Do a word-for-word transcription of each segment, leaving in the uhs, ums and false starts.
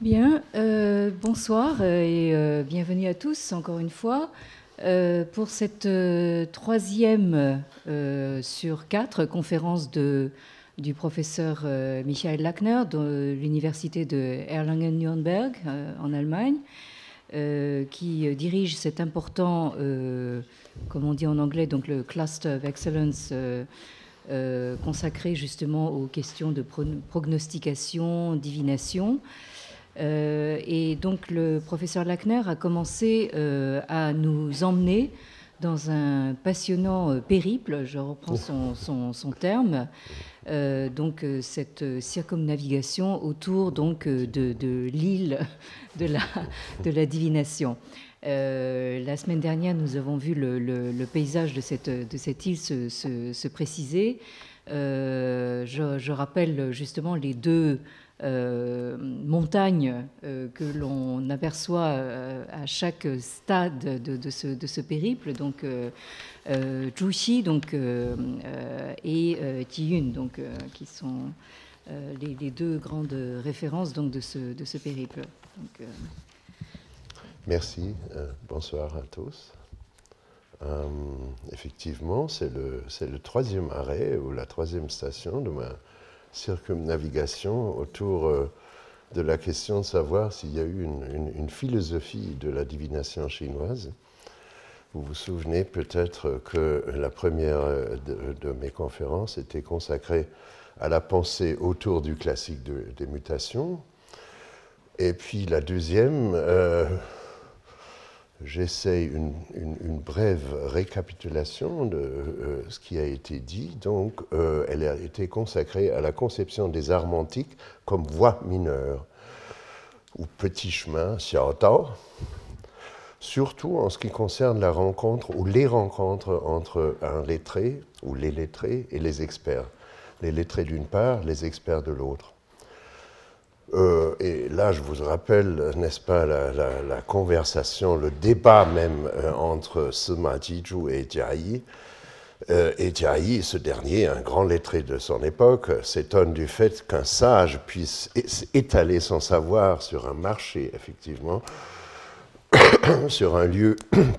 Bien, euh, bonsoir et euh, bienvenue à tous encore une fois euh, pour cette euh, troisième euh, sur quatre conférence de, du professeur euh, Michael Lackner de l'université de Erlangen-Nürnberg euh, en Allemagne, euh, qui dirige cet important, euh, comme on dit en anglais, donc le Cluster of Excellence euh, euh, consacré justement aux questions de pro- prognostication, divination. Euh, et donc le professeur Lackner a commencé euh, à nous emmener dans un passionnant euh, périple, je reprends son, son, son terme, euh, donc euh, cette circumnavigation autour donc euh, de, de l'île de la, de la divination. Euh, la semaine dernière, nous avons vu le, le, le paysage de cette, de cette île se, se, se préciser. Euh, je, je rappelle justement les deux euh, montagnes euh, que l'on aperçoit euh, à chaque stade de, de, ce, de ce périple, donc euh, euh, Zhuxi donc, euh, euh, et euh, Tiyun, donc, euh, qui sont euh, les, les deux grandes références donc, de, ce, de ce périple. Donc, euh... Merci, euh, bonsoir à tous. Euh, effectivement, c'est le, c'est le troisième arrêt ou la troisième station de ma circumnavigation autour euh, de la question de savoir s'il y a eu une, une, une philosophie de la divination chinoise. Vous vous souvenez peut-être que la première de, de mes conférences était consacrée à la pensée autour du classique de, des mutations. Et puis la deuxième, euh, j'essaie une, une, une brève récapitulation de euh, ce qui a été dit. Donc, euh, elle a été consacrée à la conception des arts antiques comme voie mineure, ou petit chemin, xiaotao, surtout en ce qui concerne la rencontre ou les rencontres entre un lettré ou les lettrés et les experts. Les lettrés d'une part, les experts de l'autre. Euh, et là, je vous rappelle, n'est-ce pas, la, la, la conversation, le débat même euh, entre Sima Jiju et Jia Yi. Euh, et Jia Yi, ce dernier, un grand lettré de son époque, s'étonne du fait qu'un sage puisse étaler son savoir sur un marché, effectivement, sur un lieu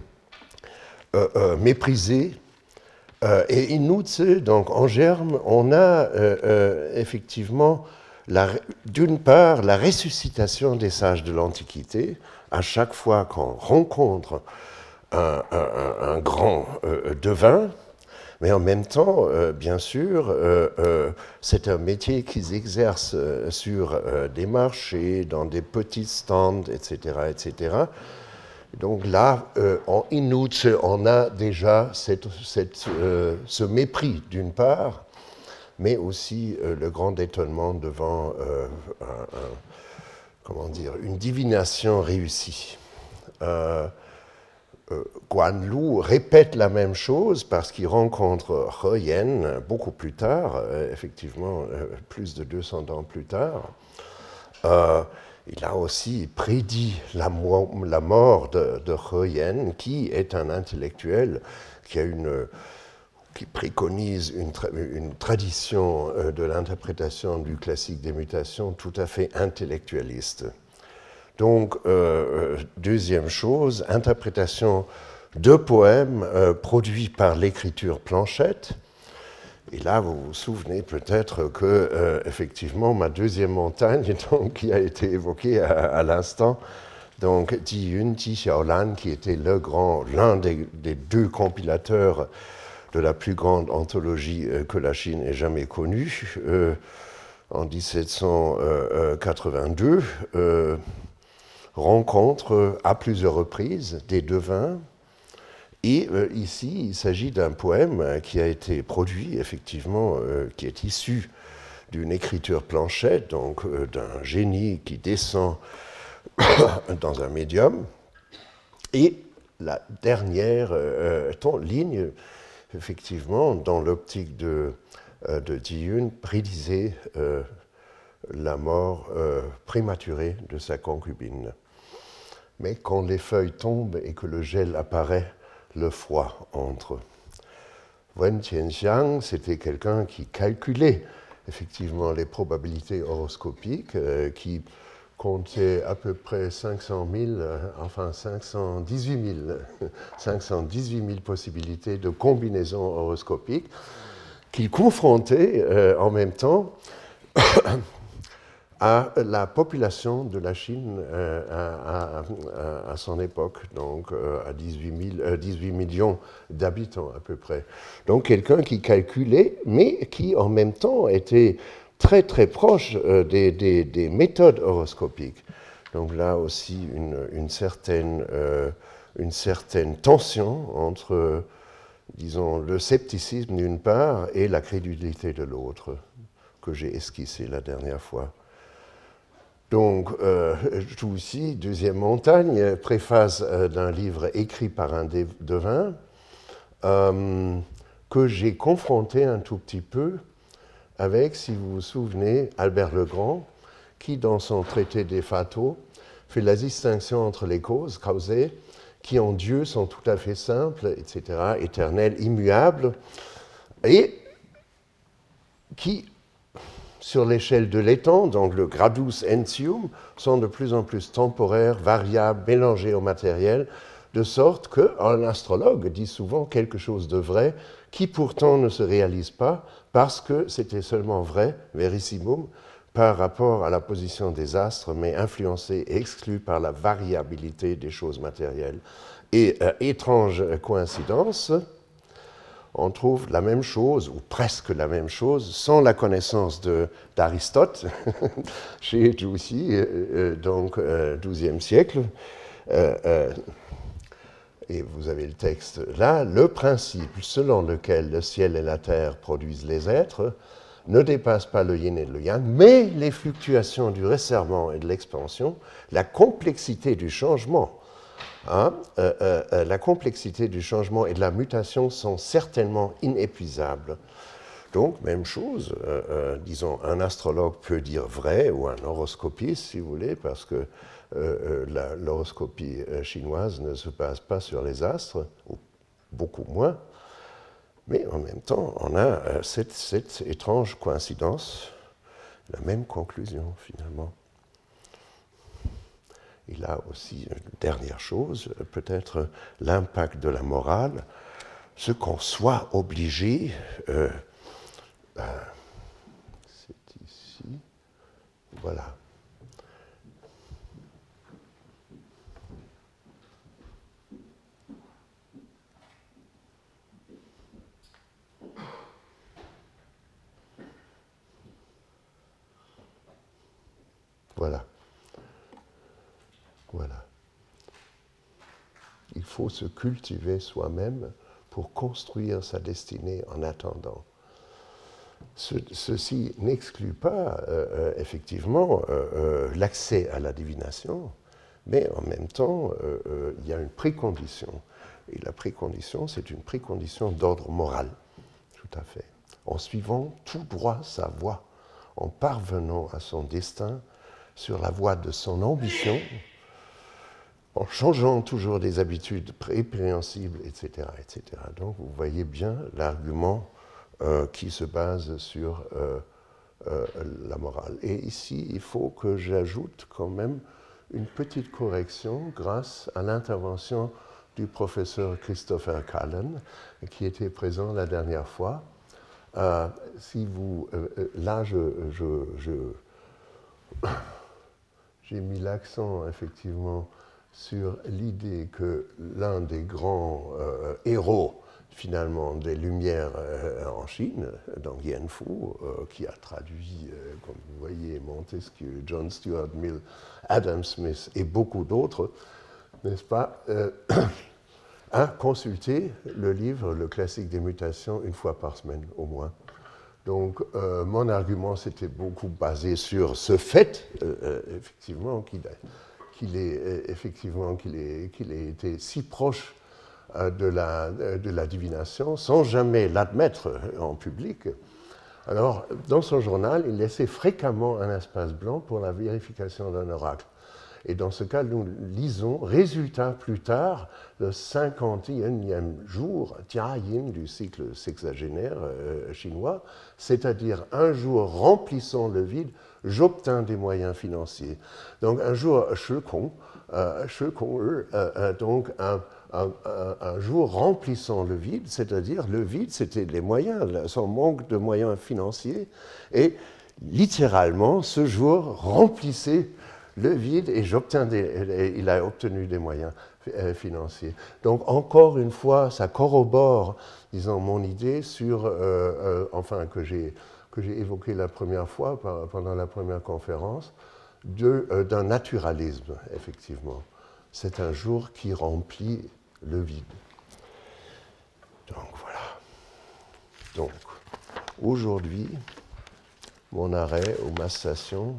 euh, euh, méprisé. Euh, et Inutse, donc en germe, on a euh, euh, effectivement d'une part, la ressuscitation des sages de l'Antiquité, à chaque fois qu'on rencontre un, un, un grand euh, devin, mais en même temps, euh, bien sûr, euh, euh, c'est un métier qu'ils exercent euh, sur euh, des marchés, dans des petits stands, et cetera, et cetera. Donc là, euh, en Inuit, on a déjà cette, cette, euh, ce mépris, d'une part, mais aussi euh, le grand étonnement devant euh, un, un, comment dire, une divination réussie. Euh, euh, Guan Lu répète la même chose parce qu'il rencontre He Yen beaucoup plus tard, euh, effectivement euh, plus de deux cents ans plus tard. Euh, il a aussi prédit la, mo- la mort de, de He Yen, qui est un intellectuel qui a une qui préconise une, tra une tradition euh, de l'interprétation du classique des mutations tout à fait intellectualiste. Donc, euh, deuxième chose, interprétation de poèmes euh, produits par l'écriture planchette. Et là, vous vous souvenez peut-être que, euh, effectivement, ma deuxième montagne, donc, qui a été évoquée à, à l'instant, donc Jiyun, Ji Xiaolan, qui était le grand, l'un des, des deux compilateurs de la plus grande anthologie euh, que la Chine ait jamais connue, euh, en dix-sept cent quatre-vingt-deux, euh, rencontre à plusieurs reprises des devins. Et euh, ici, il s'agit d'un poème qui a été produit, effectivement, euh, qui est issu d'une écriture planchette, donc euh, d'un génie qui descend dans un médium. Et la dernière euh, ligne, effectivement, dans l'optique de, euh, de Jiyun, prédisait euh, la mort euh, prématurée de sa concubine. Mais quand les feuilles tombent et que le gel apparaît, le froid entre. Wen Qianxiang, c'était quelqu'un qui calculait effectivement les probabilités horoscopiques, euh, qui comptait à peu près cinq cent mille, euh, enfin cinq cent dix-huit mille, cinq cent dix-huit mille possibilités de combinaisons horoscopiques qu'il confrontait euh, en même temps à la population de la Chine euh, à, à, à son époque, donc euh, à dix-huit mille, euh, dix-huit millions d'habitants à peu près. Donc quelqu'un qui calculait, mais qui en même temps était très très proche euh, des, des, des méthodes horoscopiques. Donc là aussi une, une, certaine, euh, une certaine tension entre, disons, le scepticisme d'une part et la crédulité de l'autre, que j'ai esquissé la dernière fois. Donc, euh, tout ici, Deuxième montagne, préface euh, d'un livre écrit par un devin, euh, que j'ai confronté un tout petit peu avec, si vous vous souvenez, Albert le Grand, qui, dans son traité des Fataux, fait la distinction entre les causes, causées, qui en Dieu sont tout à fait simples, et cetera, éternelles, immuables, et qui, sur l'échelle de l'étang, donc le gradus entium, sont de plus en plus temporaires, variables, mélangés au matériel, de sorte qu'un astrologue dit souvent quelque chose de vrai qui pourtant ne se réalise pas parce que c'était seulement vrai, verissimum, par rapport à la position des astres, mais influencé et exclu par la variabilité des choses matérielles. Et euh, étrange coïncidence, on trouve la même chose, ou presque la même chose, sans la connaissance de, d'Aristote, chez Jussy, euh, donc euh, douzième siècle. Euh, euh, et vous avez le texte là, le principe selon lequel le ciel et la terre produisent les êtres ne dépasse pas le yin et le yang, mais les fluctuations du resserrement et de l'expansion, la complexité du changement, Hein, euh, euh, la complexité du changement et de la mutation sont certainement inépuisables. Donc, même chose, euh, euh, disons, un astrologue peut dire vrai, ou un horoscopiste, si vous voulez, parce que euh, la, l'horoscopie chinoise ne se base pas sur les astres, ou beaucoup moins, mais en même temps, on a euh, cette, cette étrange coïncidence, la même conclusion, finalement. Et là aussi, une dernière chose, peut-être l'impact de la morale, ce qu'on soit obligé, euh, ben, c'est ici, voilà. Voilà. Voilà. Il faut se cultiver soi-même pour construire sa destinée en attendant. Ce, ceci n'exclut pas, euh, effectivement, euh, euh, l'accès à la divination, mais en même temps, euh, euh, il y a une précondition. Et la précondition, c'est une précondition d'ordre moral, tout à fait. En suivant tout droit sa voie, en parvenant à son destin sur la voie de son ambition, en changeant toujours des habitudes prépréhensibles, et cetera, et cetera. Donc, vous voyez bien l'argument euh, qui se base sur euh, euh, la morale. Et ici, il faut que j'ajoute quand même une petite correction grâce à l'intervention du professeur Christopher Cullen, qui était présent la dernière fois. Euh, si vous, euh, là, je, je, je, j'ai mis l'accent, effectivement, sur l'idée que l'un des grands euh, héros, finalement, des Lumières euh, en Chine, donc Yen Fu, euh, qui a traduit, euh, comme vous voyez, Montesquieu, John Stuart Mill, Adam Smith et beaucoup d'autres, n'est-ce pas, euh, a consulté le livre, le classique des mutations, une fois par semaine au moins. Donc, euh, mon argument s'était beaucoup basé sur ce fait, euh, effectivement, qu'il a, qu'il ait, effectivement, qu'il ait, qu'il ait été si proche euh, de, la, de la divination, sans jamais l'admettre en public. Alors, dans son journal, il laissait fréquemment un espace blanc pour la vérification d'un oracle. Et dans ce cas, nous lisons, résultat plus tard, le cinquante et unième jour, Tianyin, du cycle sexagénaire euh, chinois, c'est-à-dire un jour remplissant le vide, j'obtins des moyens financiers. Donc un jour, Shikong, euh, Shikong, euh, euh, donc un, un, un, un jour remplissant le vide, c'est-à-dire le vide, c'était les moyens, son manque de moyens financiers, et littéralement, ce jour remplissait le vide et j'obtiens des, il a obtenu des moyens financiers. Donc encore une fois, ça corrobore, disons, mon idée sur, euh, euh, enfin que j'ai que j'ai évoqué la première fois pendant la première conférence, de, euh, d'un naturalisme, effectivement. C'est un jour qui remplit le vide. Donc voilà. Donc aujourd'hui, mon arrêt ou ma station,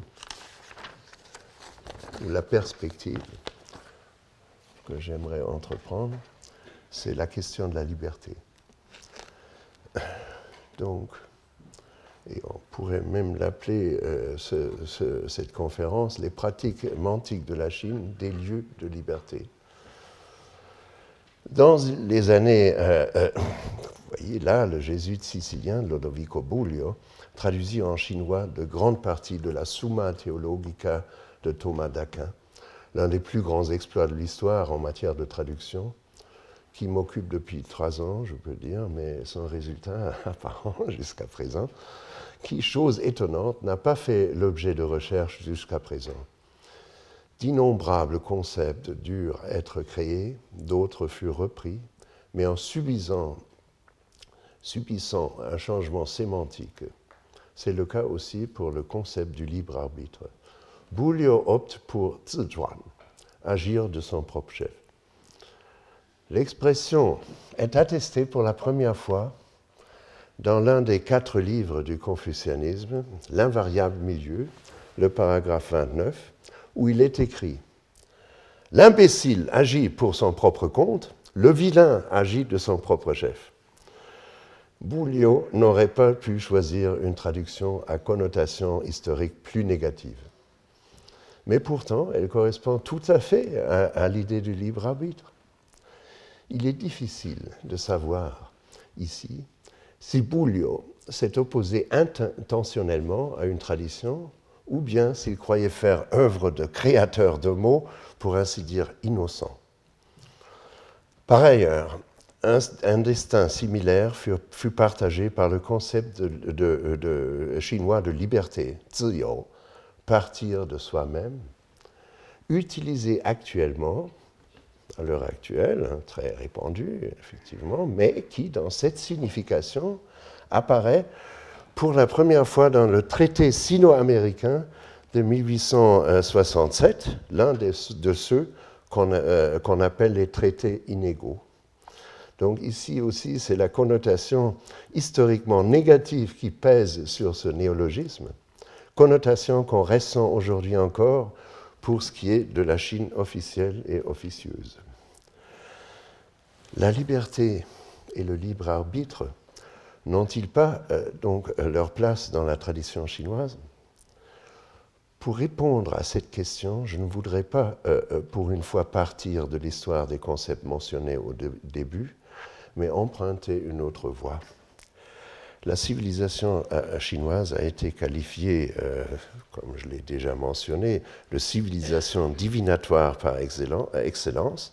la perspective que j'aimerais entreprendre, c'est la question de la liberté. Donc, et on pourrait même l'appeler, euh, ce, ce, cette conférence, les pratiques mantiques de la Chine, des lieux de liberté. Dans les années, euh, euh, vous voyez là, le jésuite sicilien Lodovico Buglio traduisit en chinois de grandes parties de la Summa Theologica de Thomas d'Aquin, l'un des plus grands exploits de l'histoire en matière de traduction, qui m'occupe depuis trois ans, je peux dire, mais sans résultat apparent jusqu'à présent, qui, chose étonnante, n'a pas fait l'objet de recherches jusqu'à présent. D'innombrables concepts durent être créés, d'autres furent repris, mais en subissant, subissant un changement sémantique. C'est le cas aussi pour le concept du libre arbitre. Buglio opte pour zizhuan, agir de son propre chef. L'expression est attestée pour la première fois dans l'un des quatre livres du confucianisme, L'invariable milieu, le paragraphe vingt-neuf, où il est écrit « L'imbécile agit pour son propre compte, le vilain agit de son propre chef ». Buglio n'aurait pas pu choisir une traduction à connotation historique plus négative. Mais pourtant, elle correspond tout à fait à, à l'idée du libre arbitre. Il est difficile de savoir ici si Buglio s'est opposé intentionnellement à une tradition ou bien s'il croyait faire œuvre de créateur de mots, pour ainsi dire innocent. Par ailleurs, un, un destin similaire fut, fut partagé par le concept de, de, de, chinois de liberté, ziyou, partir de soi-même, utilisé actuellement, à l'heure actuelle, hein, très répandu, effectivement, mais qui, dans cette signification, apparaît pour la première fois dans le traité sino-américain de mille huit cent soixante-sept, l'un de, de ceux qu'on euh, qu'on appelle les traités inégaux. Donc ici aussi, c'est la connotation historiquement négative qui pèse sur ce néologisme, connotation qu'on ressent aujourd'hui encore pour ce qui est de la Chine officielle et officieuse. La liberté et le libre arbitre n'ont-ils pas euh, donc leur place dans la tradition chinoise ? Pour répondre à cette question, je ne voudrais pas, euh, pour une fois, partir de l'histoire des concepts mentionnés au de- début, mais emprunter une autre voie. La civilisation euh, chinoise a été qualifiée, euh, comme je l'ai déjà mentionné, de civilisation divinatoire par excellence,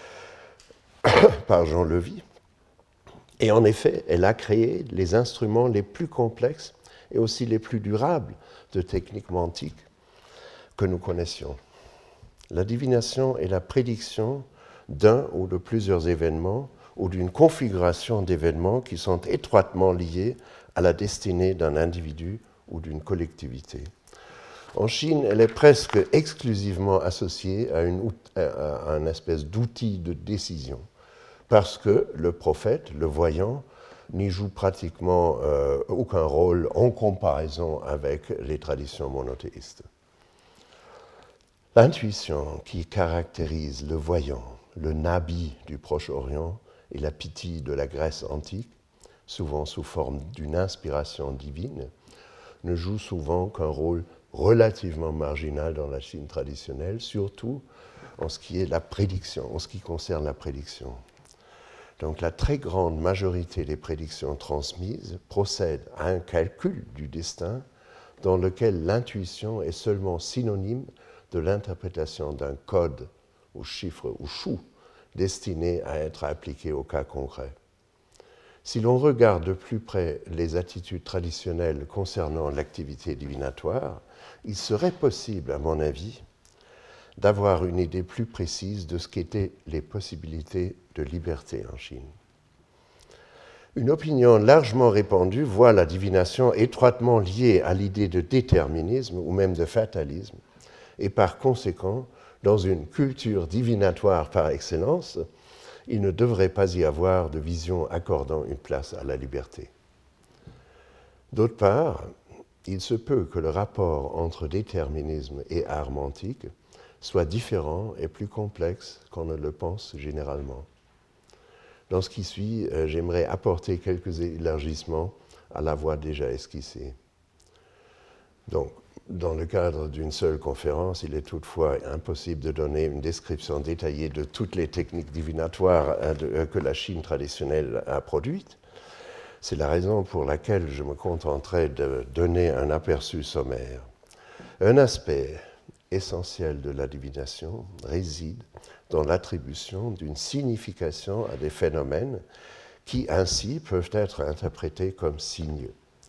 par Jean Levy. Et en effet, elle a créé les instruments les plus complexes et aussi les plus durables de techniques mantiques que nous connaissions. La divination est la prédiction d'un ou de plusieurs événements ou d'une configuration d'événements qui sont étroitement liés à la destinée d'un individu ou d'une collectivité. En Chine, elle est presque exclusivement associée à une, à une espèce d'outil de décision, parce que le prophète, le voyant, n'y joue pratiquement euh, aucun rôle en comparaison avec les traditions monothéistes. L'intuition qui caractérise le voyant, le nabi du Proche-Orient et la piti de la Grèce antique, souvent sous forme d'une inspiration divine, ne joue souvent qu'un rôle relativement marginal dans la Chine traditionnelle, surtout en ce qui est la prédiction, en ce qui concerne la prédiction. Donc la très grande majorité des prédictions transmises procèdent à un calcul du destin dans lequel l'intuition est seulement synonyme de l'interprétation d'un code ou chiffre ou chou destiné à être appliqué au cas concret. Si l'on regarde de plus près les attitudes traditionnelles concernant l'activité divinatoire, il serait possible, à mon avis, d'avoir une idée plus précise de ce qu'étaient les possibilités de liberté en Chine. Une opinion largement répandue voit la divination étroitement liée à l'idée de déterminisme ou même de fatalisme, et par conséquent, dans une culture divinatoire par excellence, il ne devrait pas y avoir de vision accordant une place à la liberté. D'autre part, il se peut que le rapport entre déterminisme et art antique soit différent et plus complexe qu'on ne le pense généralement. Dans ce qui suit, euh, j'aimerais apporter quelques élargissements à la voie déjà esquissée. Donc, dans le cadre d'une seule conférence, il est toutefois impossible de donner une description détaillée de toutes les techniques divinatoires euh, de, euh, que la Chine traditionnelle a produites. C'est la raison pour laquelle je me contenterai de donner un aperçu sommaire. Un aspect essentiel de la divination réside dans l'attribution d'une signification à des phénomènes qui ainsi peuvent être interprétés comme signes.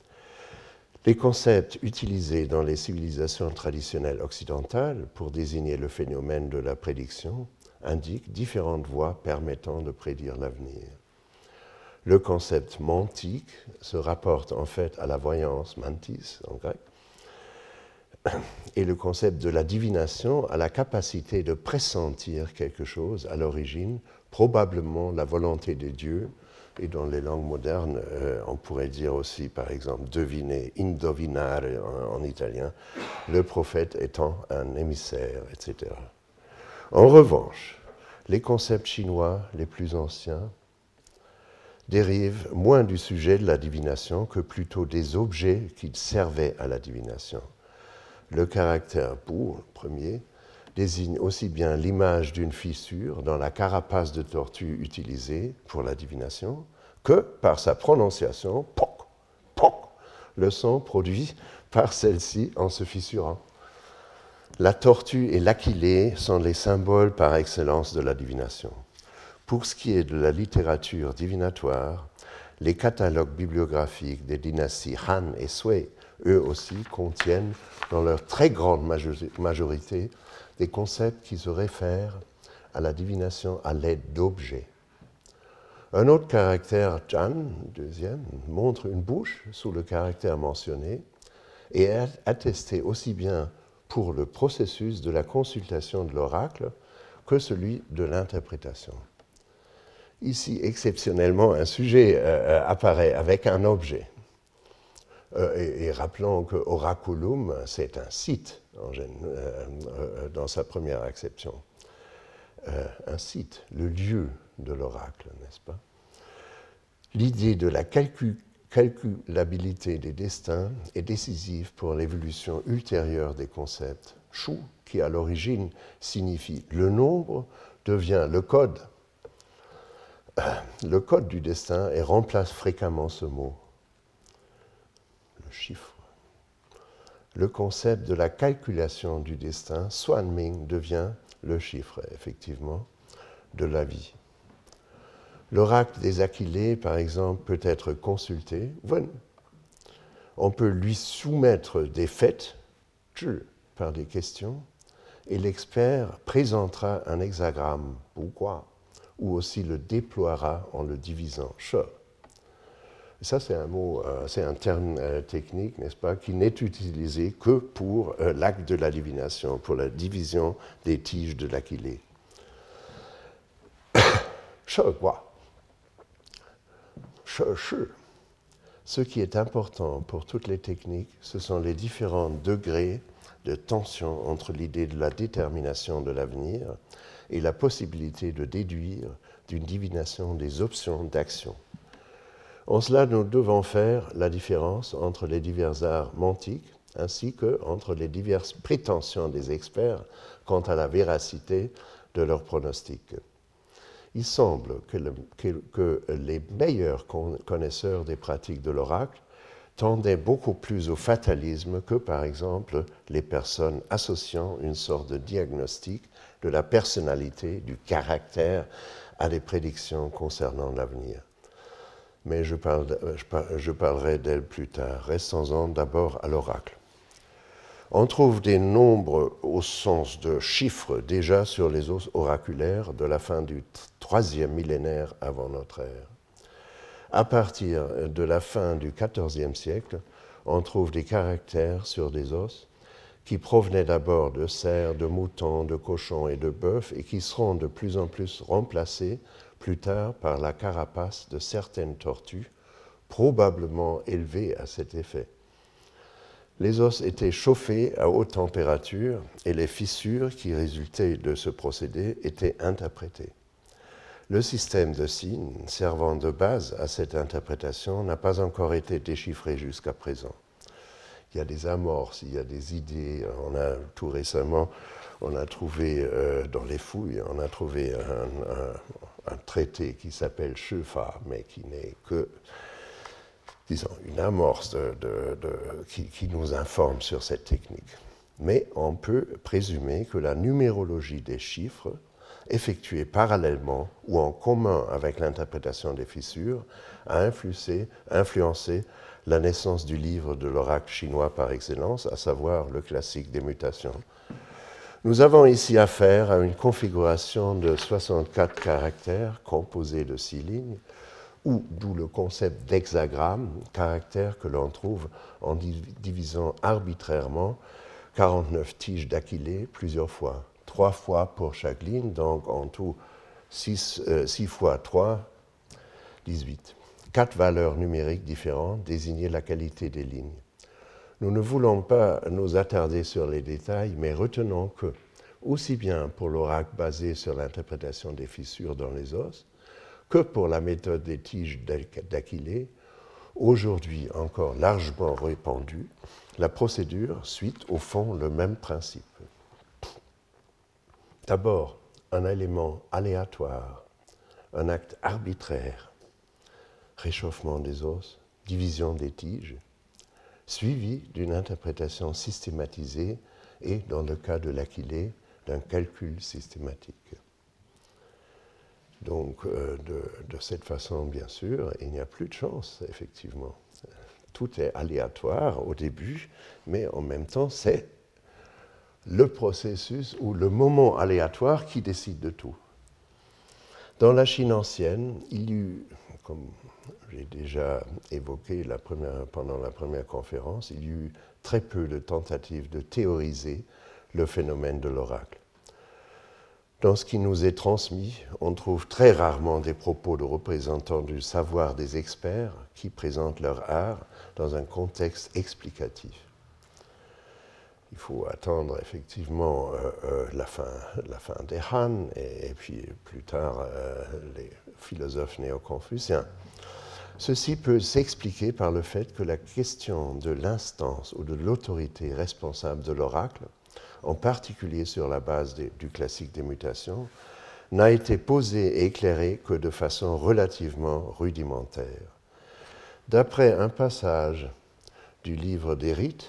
Les concepts utilisés dans les civilisations traditionnelles occidentales pour désigner le phénomène de la prédiction indiquent différentes voies permettant de prédire l'avenir. Le concept mantique se rapporte en fait à la voyance, mantis en grec, et le concept de la divination à la capacité de pressentir quelque chose à l'origine, probablement la volonté de Dieu, et dans les langues modernes, euh, on pourrait dire aussi, par exemple, deviner, indovinare en, en italien, le prophète étant un émissaire, et cetera. En revanche, les concepts chinois les plus anciens dérivent moins du sujet de la divination que plutôt des objets qui servaient à la divination. Le caractère bu, premier, désigne aussi bien l'image d'une fissure dans la carapace de tortue utilisée pour la divination que par sa prononciation, poc, poc, le son produit par celle-ci en se fissurant. La tortue et l'aquilée sont les symboles par excellence de la divination. Pour ce qui est de la littérature divinatoire, les catalogues bibliographiques des dynasties Han et Sui, eux aussi, contiennent dans leur très grande majorité des concepts qui se réfèrent à la divination à l'aide d'objets. Un autre caractère, Chan, deuxième, montre une bouche sous le caractère mentionné et est attesté aussi bien pour le processus de la consultation de l'oracle que celui de l'interprétation. Ici, exceptionnellement, un sujet euh, apparaît avec un objet. Euh, et, et rappelons que oraculum, c'est un site en gêne, euh, euh, dans sa première acception. Euh, un site, le lieu de l'oracle, n'est-ce pas? L'idée de la calcul- calculabilité des destins est décisive pour l'évolution ultérieure des concepts. Shu, qui à l'origine signifie le nombre, devient le code. Le code du destin et remplace fréquemment ce mot. Le chiffre. Le concept de la calculation du destin, Suanming, devient le chiffre, effectivement, de la vie. L'oracle des Aquilées, par exemple, peut être consulté. On peut lui soumettre des faits par des questions et l'expert présentera un hexagramme, pourquoi, ou aussi le déploiera en le divisant. Ça, c'est un mot, euh, c'est un terme euh, technique, n'est-ce pas, qui n'est utilisé que pour euh, l'acte de la divination, pour la division des tiges de l'Aquilée. Quoi. Ce qui est important pour toutes les techniques, ce sont les différents degrés de tension entre l'idée de la détermination de l'avenir et la possibilité de déduire d'une divination des options d'action. En cela, nous devons faire la différence entre les divers arts mantiques ainsi qu'entre les diverses prétentions des experts quant à la véracité de leurs pronostics. Il semble que, le, que, que les meilleurs connaisseurs des pratiques de l'oracle tendaient beaucoup plus au fatalisme que, par exemple, les personnes associant une sorte de diagnostic de la personnalité, du caractère, à des prédictions concernant l'avenir. Mais je, parle, je, je parlerai d'elle plus tard. Restons-en d'abord à l'oracle. On trouve des nombres au sens de chiffres déjà sur les os oraculaires de la fin du troisième millénaire avant notre ère. À partir de la fin du quatorzième siècle, on trouve des caractères sur des os qui provenaient d'abord de cerfs, de moutons, de cochons et de bœufs et qui seront de plus en plus remplacés plus tard par la carapace de certaines tortues, probablement élevées à cet effet. Les os étaient chauffés à haute température et les fissures qui résultaient de ce procédé étaient interprétées. Le système de signes servant de base à cette interprétation n'a pas encore été déchiffré jusqu'à présent. Il y a des amorces, il y a des idées. On a tout récemment, on a trouvé euh, dans les fouilles, on a trouvé un, un, un traité qui s'appelle Schöfa, mais qui n'est que disons, une amorce de, de, de, qui, qui nous informe sur cette technique. Mais on peut présumer que la numérologie des chiffres, effectuée parallèlement ou en commun avec l'interprétation des fissures, a influencé, influencé la naissance du livre de l'oracle chinois par excellence, à savoir le classique des mutations. Nous avons ici affaire à une configuration de soixante-quatre caractères composés de six lignes, ou d'où le concept d'hexagramme, caractère que l'on trouve en divisant arbitrairement quarante-neuf tiges d'Aquilée plusieurs fois, trois fois pour chaque ligne, donc en tout six, euh, six fois trois, dix-huit. Quatre valeurs numériques différentes désignaient la qualité des lignes. Nous ne voulons pas nous attarder sur les détails, mais retenons que, aussi bien pour l'oracle basé sur l'interprétation des fissures dans les os, que pour la méthode des tiges d'Aquilée, aujourd'hui encore largement répandue, la procédure suit au fond le même principe. D'abord, un élément aléatoire, un acte arbitraire, réchauffement des os, division des tiges, suivi d'une interprétation systématisée et, dans le cas de l'Aquilée, d'un calcul systématique. Donc, euh, de, de cette façon, bien sûr, il n'y a plus de chance, effectivement. Tout est aléatoire au début, mais en même temps, c'est le processus ou le moment aléatoire qui décide de tout. Dans la Chine ancienne, il y eut, comme j'ai déjà évoqué la première, pendant la première conférence, il y eut très peu de tentatives de théoriser le phénomène de l'oracle. Dans ce qui nous est transmis, on trouve très rarement des propos de représentants du savoir des experts qui présentent leur art dans un contexte explicatif. Il faut attendre effectivement euh, euh, la, fin, la fin des Han et, et puis plus tard euh, les philosophes néo-confuciens. Ceci peut s'expliquer par le fait que la question de l'instance ou de l'autorité responsable de l'oracle, en particulier sur la base des, du classique des mutations, n'a été posée et éclairée que de façon relativement rudimentaire. D'après un passage du livre des rites,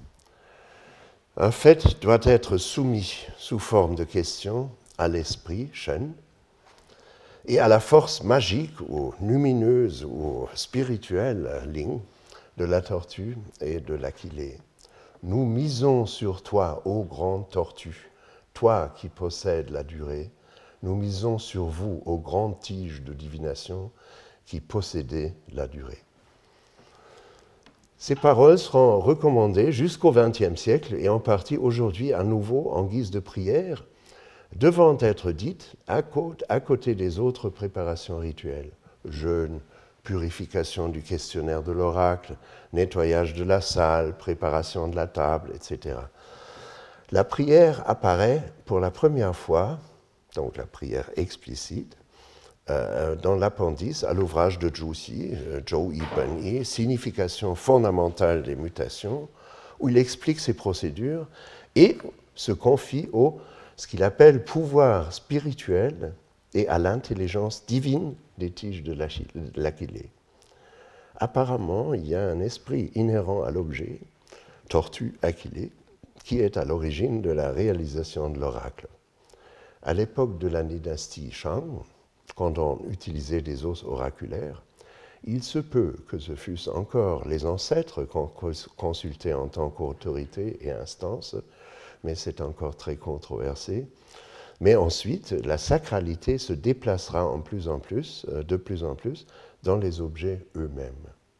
un fait doit être soumis sous forme de question à l'esprit, Shen, et à la force magique ou lumineuse ou spirituelle, Ling, de la tortue et de l'Aquilée. Nous misons sur toi, ô grande tortue, toi qui possèdes la durée. Nous misons sur vous, ô grande tige de divination, qui possédez la durée. Ces paroles seront recommandées jusqu'au vingtième siècle et en partie aujourd'hui à nouveau en guise de prière, devant être dites à côté, à côté des autres préparations rituelles, jeûne, purification du questionnaire de l'oracle, nettoyage de la salle, préparation de la table, et cetera. La prière apparaît pour la première fois, donc la prière explicite, euh, dans l'appendice à l'ouvrage de Zhu Xi, Zhou Yi Ben Yi, Signification fondamentale des mutations, où il explique ses procédures et se confie au ce qu'il appelle pouvoir spirituel et à l'intelligence divine des tiges de l'Achillée. Apparemment, il y a un esprit inhérent à l'objet, tortue Achillée, qui est à l'origine de la réalisation de l'oracle. À l'époque de la dynastie Shang, quand on utilisait des os oraculaires, il se peut que ce fussent encore les ancêtres qu'on consultait en tant qu'autorité et instance, mais c'est encore très controversé. Mais ensuite, la sacralité se déplacera en plus en plus, de plus en plus dans les objets eux-mêmes.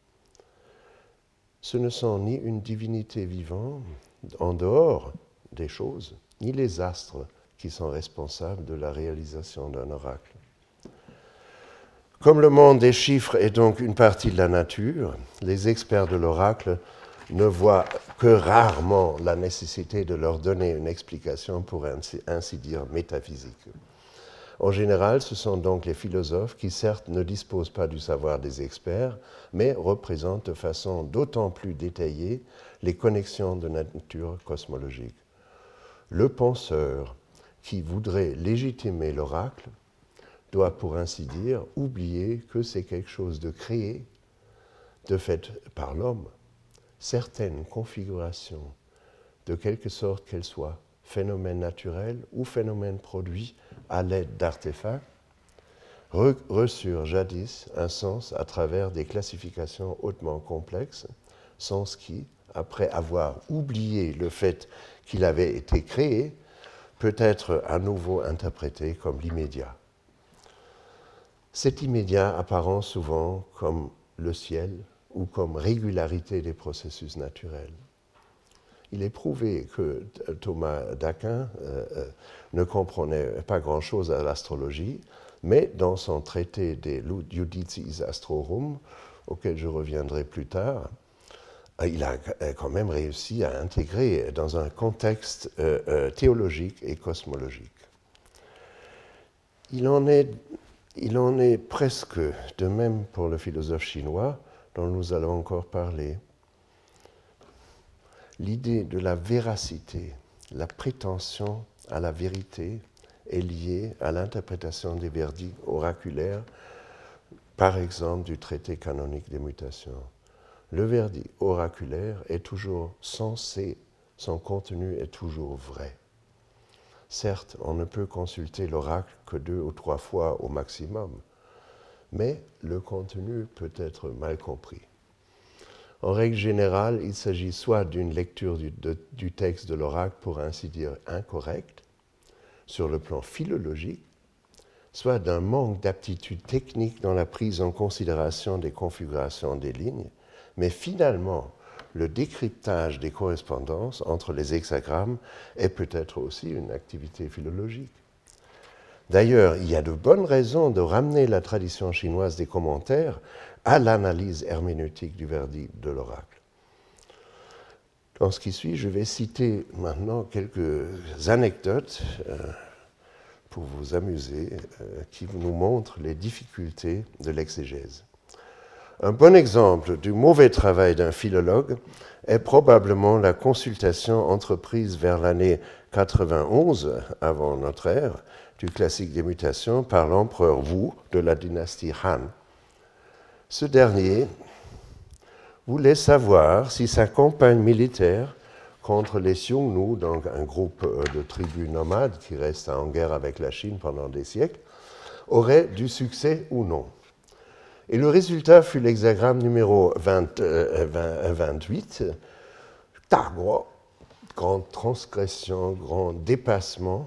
Ce ne sont ni une divinité vivante en dehors des choses, ni les astres qui sont responsables de la réalisation d'un oracle. Comme le monde des chiffres est donc une partie de la nature, les experts de l'oracle ne voient que rarement la nécessité de leur donner une explication pour ainsi, ainsi dire métaphysique. En général, ce sont donc les philosophes qui, certes, ne disposent pas du savoir des experts, mais représentent de façon d'autant plus détaillée les connexions de nature cosmologique. Le penseur qui voudrait légitimer l'oracle doit, pour ainsi dire, oublier que c'est quelque chose de créé, de fait par l'homme. Certaines configurations, de quelque sorte qu'elles soient phénomènes naturels ou phénomènes produits à l'aide d'artefacts, re- reçurent jadis un sens à travers des classifications hautement complexes, sens qui, après avoir oublié le fait qu'il avait été créé, peut être à nouveau interprété comme l'immédiat. Cet immédiat apparent souvent comme le ciel ou comme régularité des processus naturels. Il est prouvé que Thomas d'Aquin euh, ne comprenait pas grand-chose à l'astrologie, mais dans son traité des Judicis Astrorum, auquel je reviendrai plus tard, il a quand même réussi à intégrer dans un contexte euh, euh, théologique et cosmologique. Il en est, il en est presque de même pour le philosophe chinois, dont nous allons encore parler. L'idée de la véracité, la prétention à la vérité est liée à l'interprétation des verdicts oraculaires, par exemple du traité canonique des mutations. Le verdict oraculaire est toujours censé, son contenu est toujours vrai. Certes, on ne peut consulter l'oracle que deux ou trois fois au maximum, mais le contenu peut être mal compris. En règle générale, il s'agit soit d'une lecture du, de, du texte de l'oracle, pour ainsi dire, incorrecte, sur le plan philologique, soit d'un manque d'aptitude technique dans la prise en considération des configurations des lignes, mais finalement, le décryptage des correspondances entre les hexagrammes est peut-être aussi une activité philologique. D'ailleurs, il y a de bonnes raisons de ramener la tradition chinoise des commentaires à l'analyse herméneutique du verdict de l'oracle. Dans ce qui suit, je vais citer maintenant quelques anecdotes euh, pour vous amuser, euh, qui nous montrent les difficultés de l'exégèse. Un bon exemple du mauvais travail d'un philologue est probablement la consultation entreprise vers l'année quatre-vingt-onze avant notre ère du classique des mutations par l'empereur Wu de la dynastie Han. Ce dernier voulait savoir si sa campagne militaire contre les Xiongnu, donc un groupe de tribus nomades qui restent en guerre avec la Chine pendant des siècles, aurait du succès ou non. Et le résultat fut l'hexagramme numéro vingt, euh, vingt, vingt-huit. Tagro, grande transgression, grand dépassement.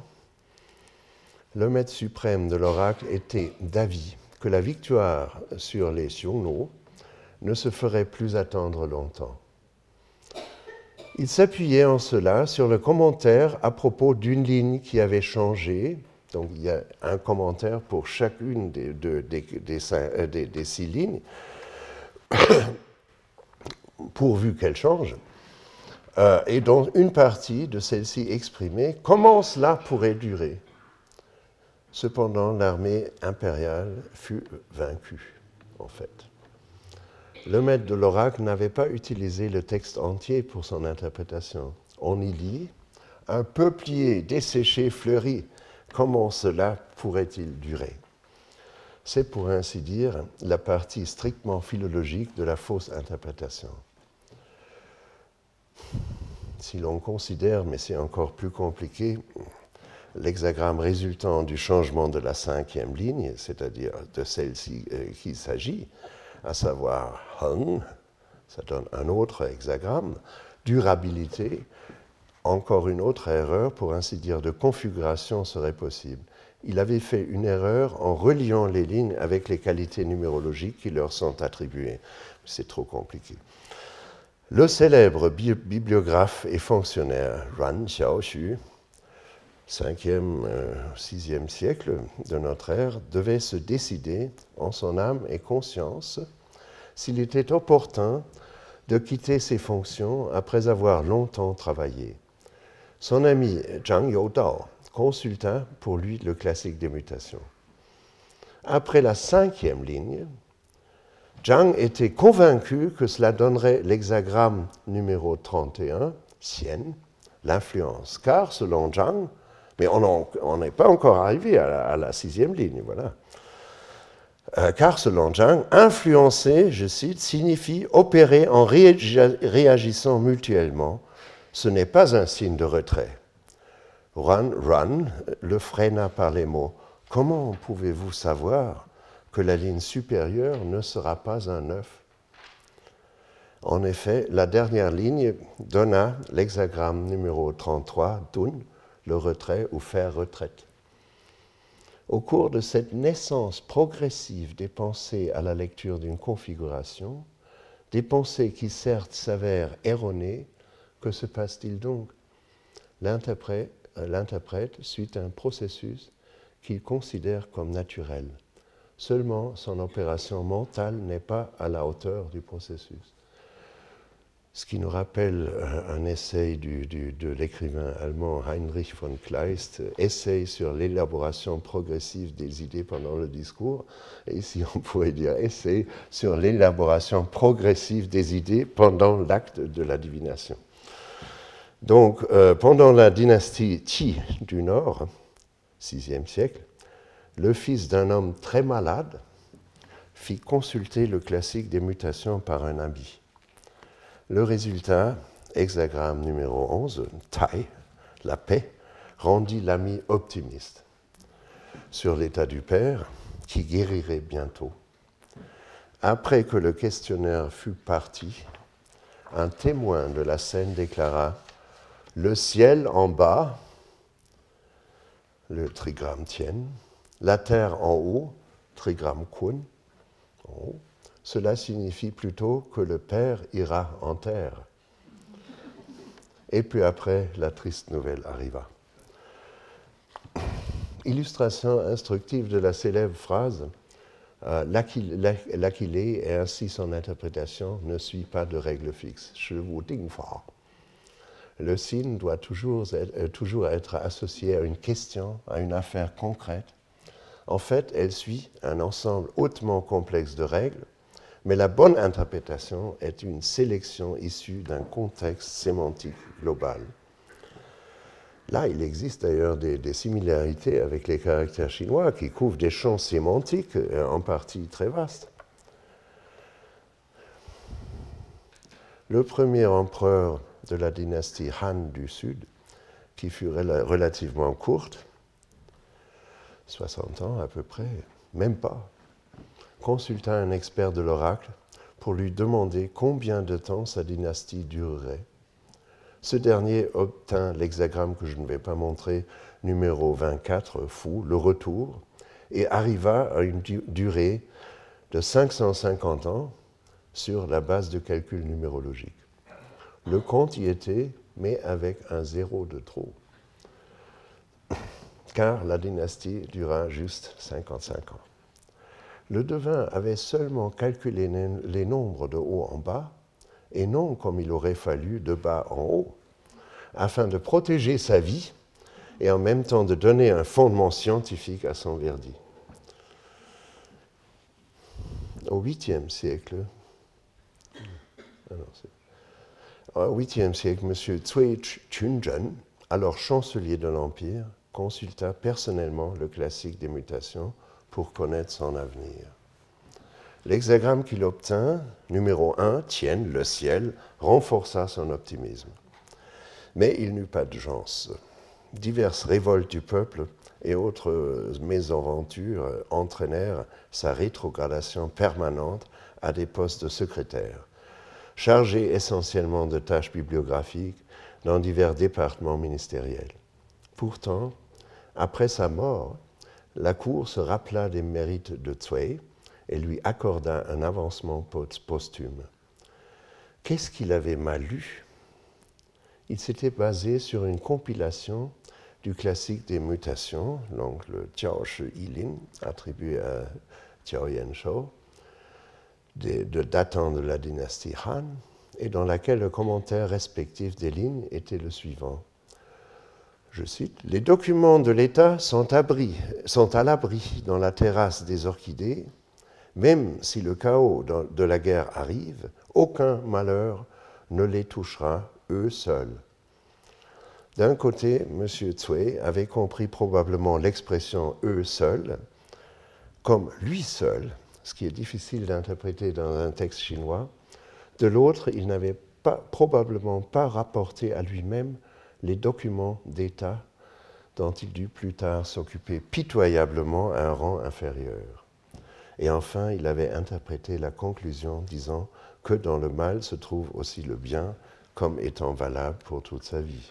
Le maître suprême de l'oracle était d'avis que la victoire sur les Xiongnu ne se ferait plus attendre longtemps. Il s'appuyait en cela sur le commentaire à propos d'une ligne qui avait changé. Donc il y a un commentaire pour chacune des, de, des, des, des, des six lignes, pourvu qu'elle change, euh, et dont une partie de celle-ci exprimée comment cela pourrait durer. Cependant, l'armée impériale fut vaincue, en fait. Le maître de l'oracle n'avait pas utilisé le texte entier pour son interprétation. On y lit « Un peuplier desséché fleuri, comment cela pourrait-il durer ?» C'est pour ainsi dire la partie strictement philologique de la fausse interprétation. Si l'on considère, mais c'est encore plus compliqué, l'hexagramme résultant du changement de la cinquième ligne, c'est-à-dire de celle-ci euh, qu'il s'agit, à savoir hung, ça donne un autre hexagramme, durabilité, encore une autre erreur, pour ainsi dire, de configuration serait possible. Il avait fait une erreur en reliant les lignes avec les qualités numérologiques qui leur sont attribuées. C'est trop compliqué. Le célèbre bi- bibliographe et fonctionnaire Yuan Xiaoxu, cinquième, sixième siècle de notre ère, devait se décider, en son âme et conscience, s'il était opportun de quitter ses fonctions après avoir longtemps travaillé. Son ami Zhang Youdao consulta pour lui le classique des mutations. Après la cinquième ligne, Zhang était convaincu que cela donnerait l'hexagramme numéro trente et un, Xian, l'influence, car selon Zhang, mais on n'est pas encore arrivé à la, à la sixième ligne, voilà. Euh, car selon Zhang, influencer, je cite, signifie opérer en réagissant mutuellement. Ce n'est pas un signe de retrait. Ran, Ran le freina par les mots. Comment pouvez-vous savoir que la ligne supérieure ne sera pas un neuf? En effet, la dernière ligne donna l'hexagramme numéro trente-trois, Dun, le retrait ou faire retraite. Au cours de cette naissance progressive des pensées à la lecture d'une configuration, des pensées qui certes s'avèrent erronées, que se passe-t-il donc? L'interprète, l'interprète suit un processus qu'il considère comme naturel. Seulement, son opération mentale n'est pas à la hauteur du processus. Ce qui nous rappelle un, un essai du, du, de l'écrivain allemand Heinrich von Kleist, essai sur l'élaboration progressive des idées pendant le discours, et ici on pourrait dire essai sur l'élaboration progressive des idées pendant l'acte de la divination. Donc, euh, pendant la dynastie Qi du Nord, sixième siècle, le fils d'un homme très malade fit consulter le classique des mutations par un ami. Le résultat, hexagramme numéro onze, Tai, la paix, rendit l'ami optimiste sur l'état du père, qui guérirait bientôt. Après que le questionnaire fut parti, un témoin de la scène déclara « Le ciel en bas, le trigramme Tien, la terre en haut, trigramme Kun, en haut. Cela signifie plutôt que le père ira en terre. » Et puis après, la triste nouvelle arriva. Illustration instructive de la célèbre phrase euh, « L'Aquilée et ainsi son interprétation ne suit pas de règle fixe. » Le signe doit toujours être, toujours être associé à une question, à une affaire concrète. En fait, elle suit un ensemble hautement complexe de règles, mais la bonne interprétation est une sélection issue d'un contexte sémantique global. Là, il existe d'ailleurs des, des similarités avec les caractères chinois qui couvrent des champs sémantiques en partie très vastes. Le premier empereur de la dynastie Han du Sud, qui fut relativement courte, soixante ans à peu près, même pas, consulta un expert de l'oracle pour lui demander combien de temps sa dynastie durerait. Ce dernier obtint l'hexagramme que je ne vais pas montrer, numéro vingt-quatre, fou, le retour, et arriva à une du- durée de cinq cent cinquante ans sur la base de calcul numérologique. Le compte y était, mais avec un zéro de trop, car la dynastie dura juste cinquante-cinq ans. Le devin avait seulement calculé les nombres de haut en bas, et non comme il aurait fallu de bas en haut, afin de protéger sa vie et en même temps de donner un fondement scientifique à son verdict. Au huitième siècle, Au huitième siècle, M. Cui Chunzhen, alors chancelier de l'Empire, consulta personnellement le classique des mutations pour connaître son avenir. L'hexagramme qu'il obtint, numéro un, Tien, le ciel, renforça son optimisme. Mais il n'eut pas de chance. Diverses révoltes du peuple et autres mésaventures entraînèrent sa rétrogradation permanente à des postes de secrétaire, chargé essentiellement de tâches bibliographiques dans divers départements ministériels. Pourtant, après sa mort, la cour se rappela des mérites de Cui et lui accorda un avancement posthume. Qu'est-ce qu'il avait mal lu? Il s'était basé sur une compilation du classique des mutations, donc le Jiao Shi Yilin, attribué à Jiao Yanshou, de, de datant de la dynastie Han, et dans laquelle le commentaire respectif des lignes était le suivant. Je cite, « Les documents de l'État sont, abri, sont à l'abri dans la terrasse des orchidées. Même si le chaos de la guerre arrive, aucun malheur ne les touchera eux seuls. » D'un côté, M. Cui avait compris probablement l'expression « eux seuls » comme « lui seul », ce qui est difficile d'interpréter dans un texte chinois. De l'autre, il n'avait pas, probablement pas rapporté à lui-même les documents d'État dont il dut plus tard s'occuper pitoyablement à un rang inférieur. Et enfin, il avait interprété la conclusion disant que dans le mal se trouve aussi le bien, comme étant valable pour toute sa vie.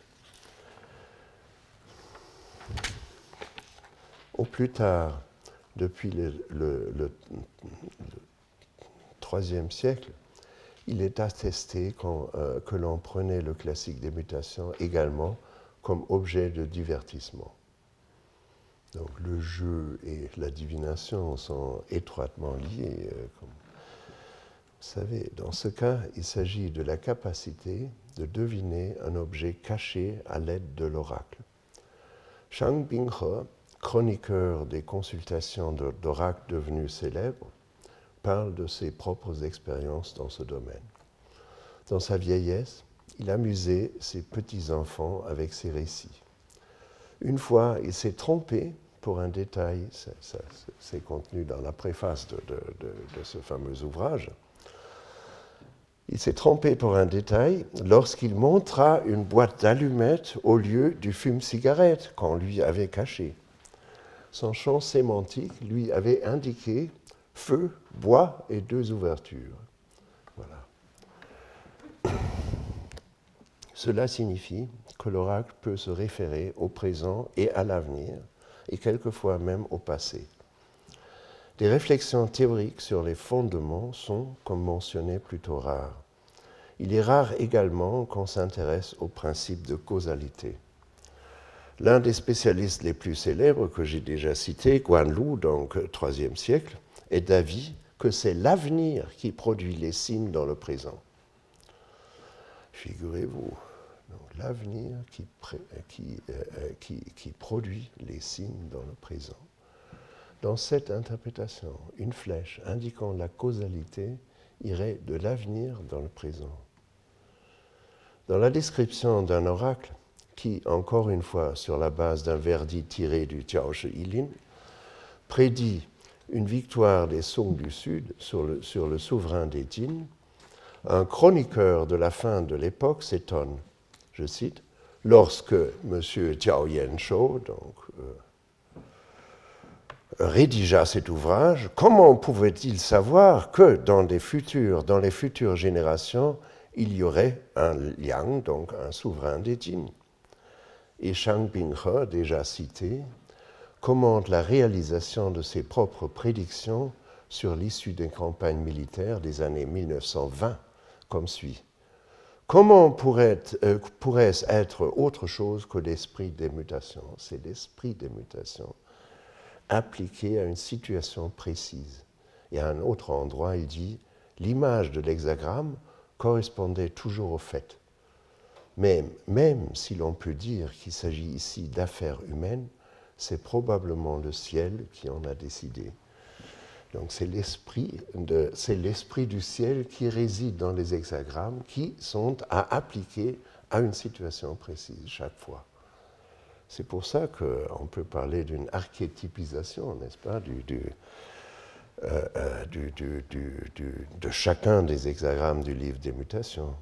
Au plus tard, depuis le, le, le, le troisième siècle, il est attesté euh, que l'on prenait le classique des mutations également comme objet de divertissement. Donc le jeu et la divination sont étroitement liés. Euh, comme vous savez, dans ce cas, il s'agit de la capacité de deviner un objet caché à l'aide de l'oracle. Shang Binghe, chroniqueur des consultations d'oracles devenus célèbres, parle de ses propres expériences dans ce domaine. Dans sa vieillesse, il amusait ses petits-enfants avec ses récits. Une fois, il s'est trompé pour un détail, c'est contenu dans la préface de, de, de, de ce fameux ouvrage. Il s'est trompé pour un détail lorsqu'il montra une boîte d'allumettes au lieu du fume-cigarette qu'on lui avait caché. Son champ sémantique lui avait indiqué feu, bois et deux ouvertures. Voilà. Cela signifie que l'oracle peut se référer au présent et à l'avenir, et quelquefois même au passé. Des réflexions théoriques sur les fondements sont, comme mentionné, plutôt rares. Il est rare également qu'on s'intéresse au principe de causalité. L'un des spécialistes les plus célèbres que j'ai déjà cité, Guanlu, donc troisième siècle, est d'avis que c'est l'avenir qui produit les signes dans le présent. Figurez-vous, l'avenir qui, qui, euh, qui, qui produit les signes dans le présent. Dans cette interprétation, une flèche indiquant la causalité irait de l'avenir dans le présent. Dans la description d'un oracle, qui, encore une fois, sur la base d'un verdict tiré du Jiao Shi Yilin, prédit une victoire des Song du Sud sur le, sur le souverain des Jin, un chroniqueur de la fin de l'époque s'étonne, je cite, « Lorsque M. Jiao Yanshou, donc, euh, rédigea cet ouvrage, comment pouvait-il savoir que dans, des futurs, dans les futures générations, il y aurait un Liang, donc un souverain des Jin ?» Et Shang Binghe, déjà cité, commente la réalisation de ses propres prédictions sur l'issue des campagnes militaires des années mille neuf cent vingt, comme suit. Comment pourrait, euh, pourrait-ce être autre chose que l'esprit des mutations? C'est l'esprit des mutations appliqué à une situation précise. Et à un autre endroit, il dit « L'image de l'hexagramme correspondait toujours au fait. Mais même si l'on peut dire qu'il s'agit ici d'affaires humaines, c'est probablement le ciel qui en a décidé. » Donc c'est l'esprit, de, c'est l'esprit du ciel qui réside dans les hexagrammes qui sont à appliquer à une situation précise chaque fois. C'est pour ça qu'on peut parler d'une archétypisation, n'est-ce pas, du, du, euh, euh, du, du, du, de chacun des hexagrammes du livre des mutations.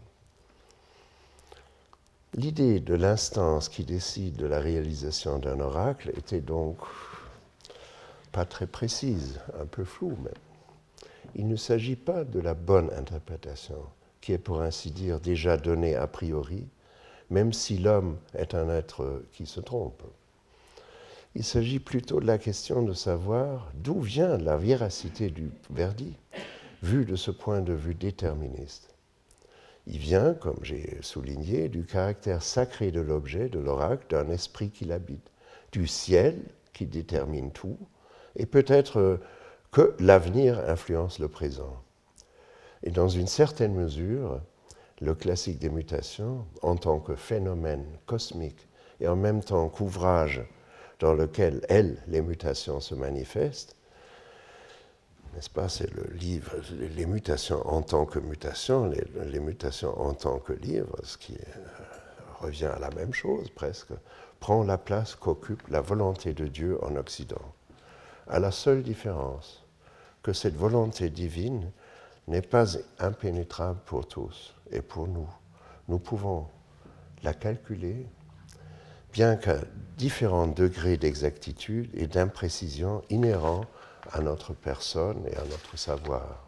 L'idée de l'instance qui décide de la réalisation d'un oracle était donc pas très précise, un peu floue même. Il ne s'agit pas de la bonne interprétation, qui est pour ainsi dire déjà donnée a priori, même si l'homme est un être qui se trompe. Il s'agit plutôt de la question de savoir d'où vient la véracité du verdict, vu de ce point de vue déterministe. Il vient, comme j'ai souligné, du caractère sacré de l'objet, de l'oracle, d'un esprit qui l'habite, du ciel qui détermine tout, et peut-être que l'avenir influence le présent. Et dans une certaine mesure, le classique des mutations, en tant que phénomène cosmique et en même temps qu'ouvrage dans lequel, elles, les mutations se manifestent, n'est-ce pas, c'est le livre, les mutations en tant que mutations, les, les mutations en tant que livre, ce qui euh, revient à la même chose presque, prend la place qu'occupe la volonté de Dieu en Occident, à la seule différence que cette volonté divine n'est pas impénétrable pour tous et pour nous. Nous pouvons la calculer, bien qu'à différents degrés d'exactitude et d'imprécision inhérents à notre personne et à notre savoir.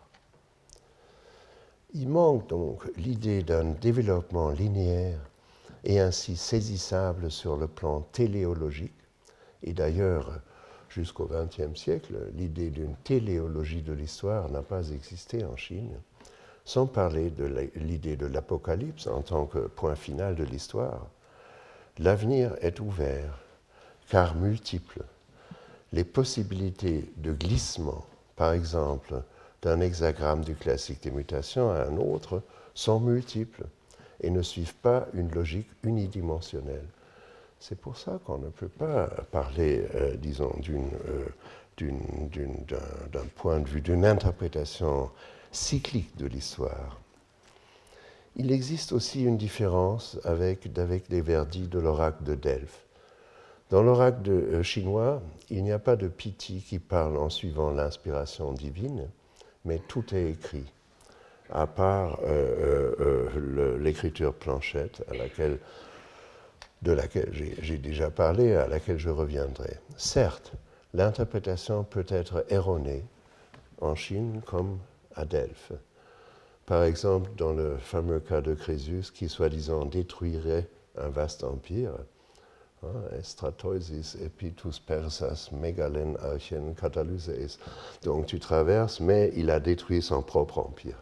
Il manque donc l'idée d'un développement linéaire et ainsi saisissable sur le plan téléologique, et d'ailleurs, jusqu'au vingtième siècle, l'idée d'une téléologie de l'histoire n'a pas existé en Chine, sans parler de l'idée de l'apocalypse en tant que point final de l'histoire. L'avenir est ouvert, car multiple. Les possibilités de glissement, par exemple, d'un hexagramme du classique des mutations à un autre, sont multiples et ne suivent pas une logique unidimensionnelle. C'est pour ça qu'on ne peut pas parler, euh, disons, d'une, euh, d'une, d'une, d'un, d'un point de vue, d'une interprétation cyclique de l'histoire. Il existe aussi une différence avec, avec les verdicts de l'oracle de Delphes. Dans l'oracle de, euh, chinois, il n'y a pas de Piti qui parle en suivant l'inspiration divine, mais tout est écrit, à part euh, euh, le, l'écriture planchette, à laquelle, de laquelle j'ai, j'ai déjà parlé, à laquelle je reviendrai. Certes, l'interprétation peut être erronée en Chine comme à Delphes. Par exemple, dans le fameux cas de Crésus, qui soi-disant détruirait un vaste empire, Estratoisis epitus persas megalen archen katalyseis. Donc tu traverses, mais il a détruit son propre empire.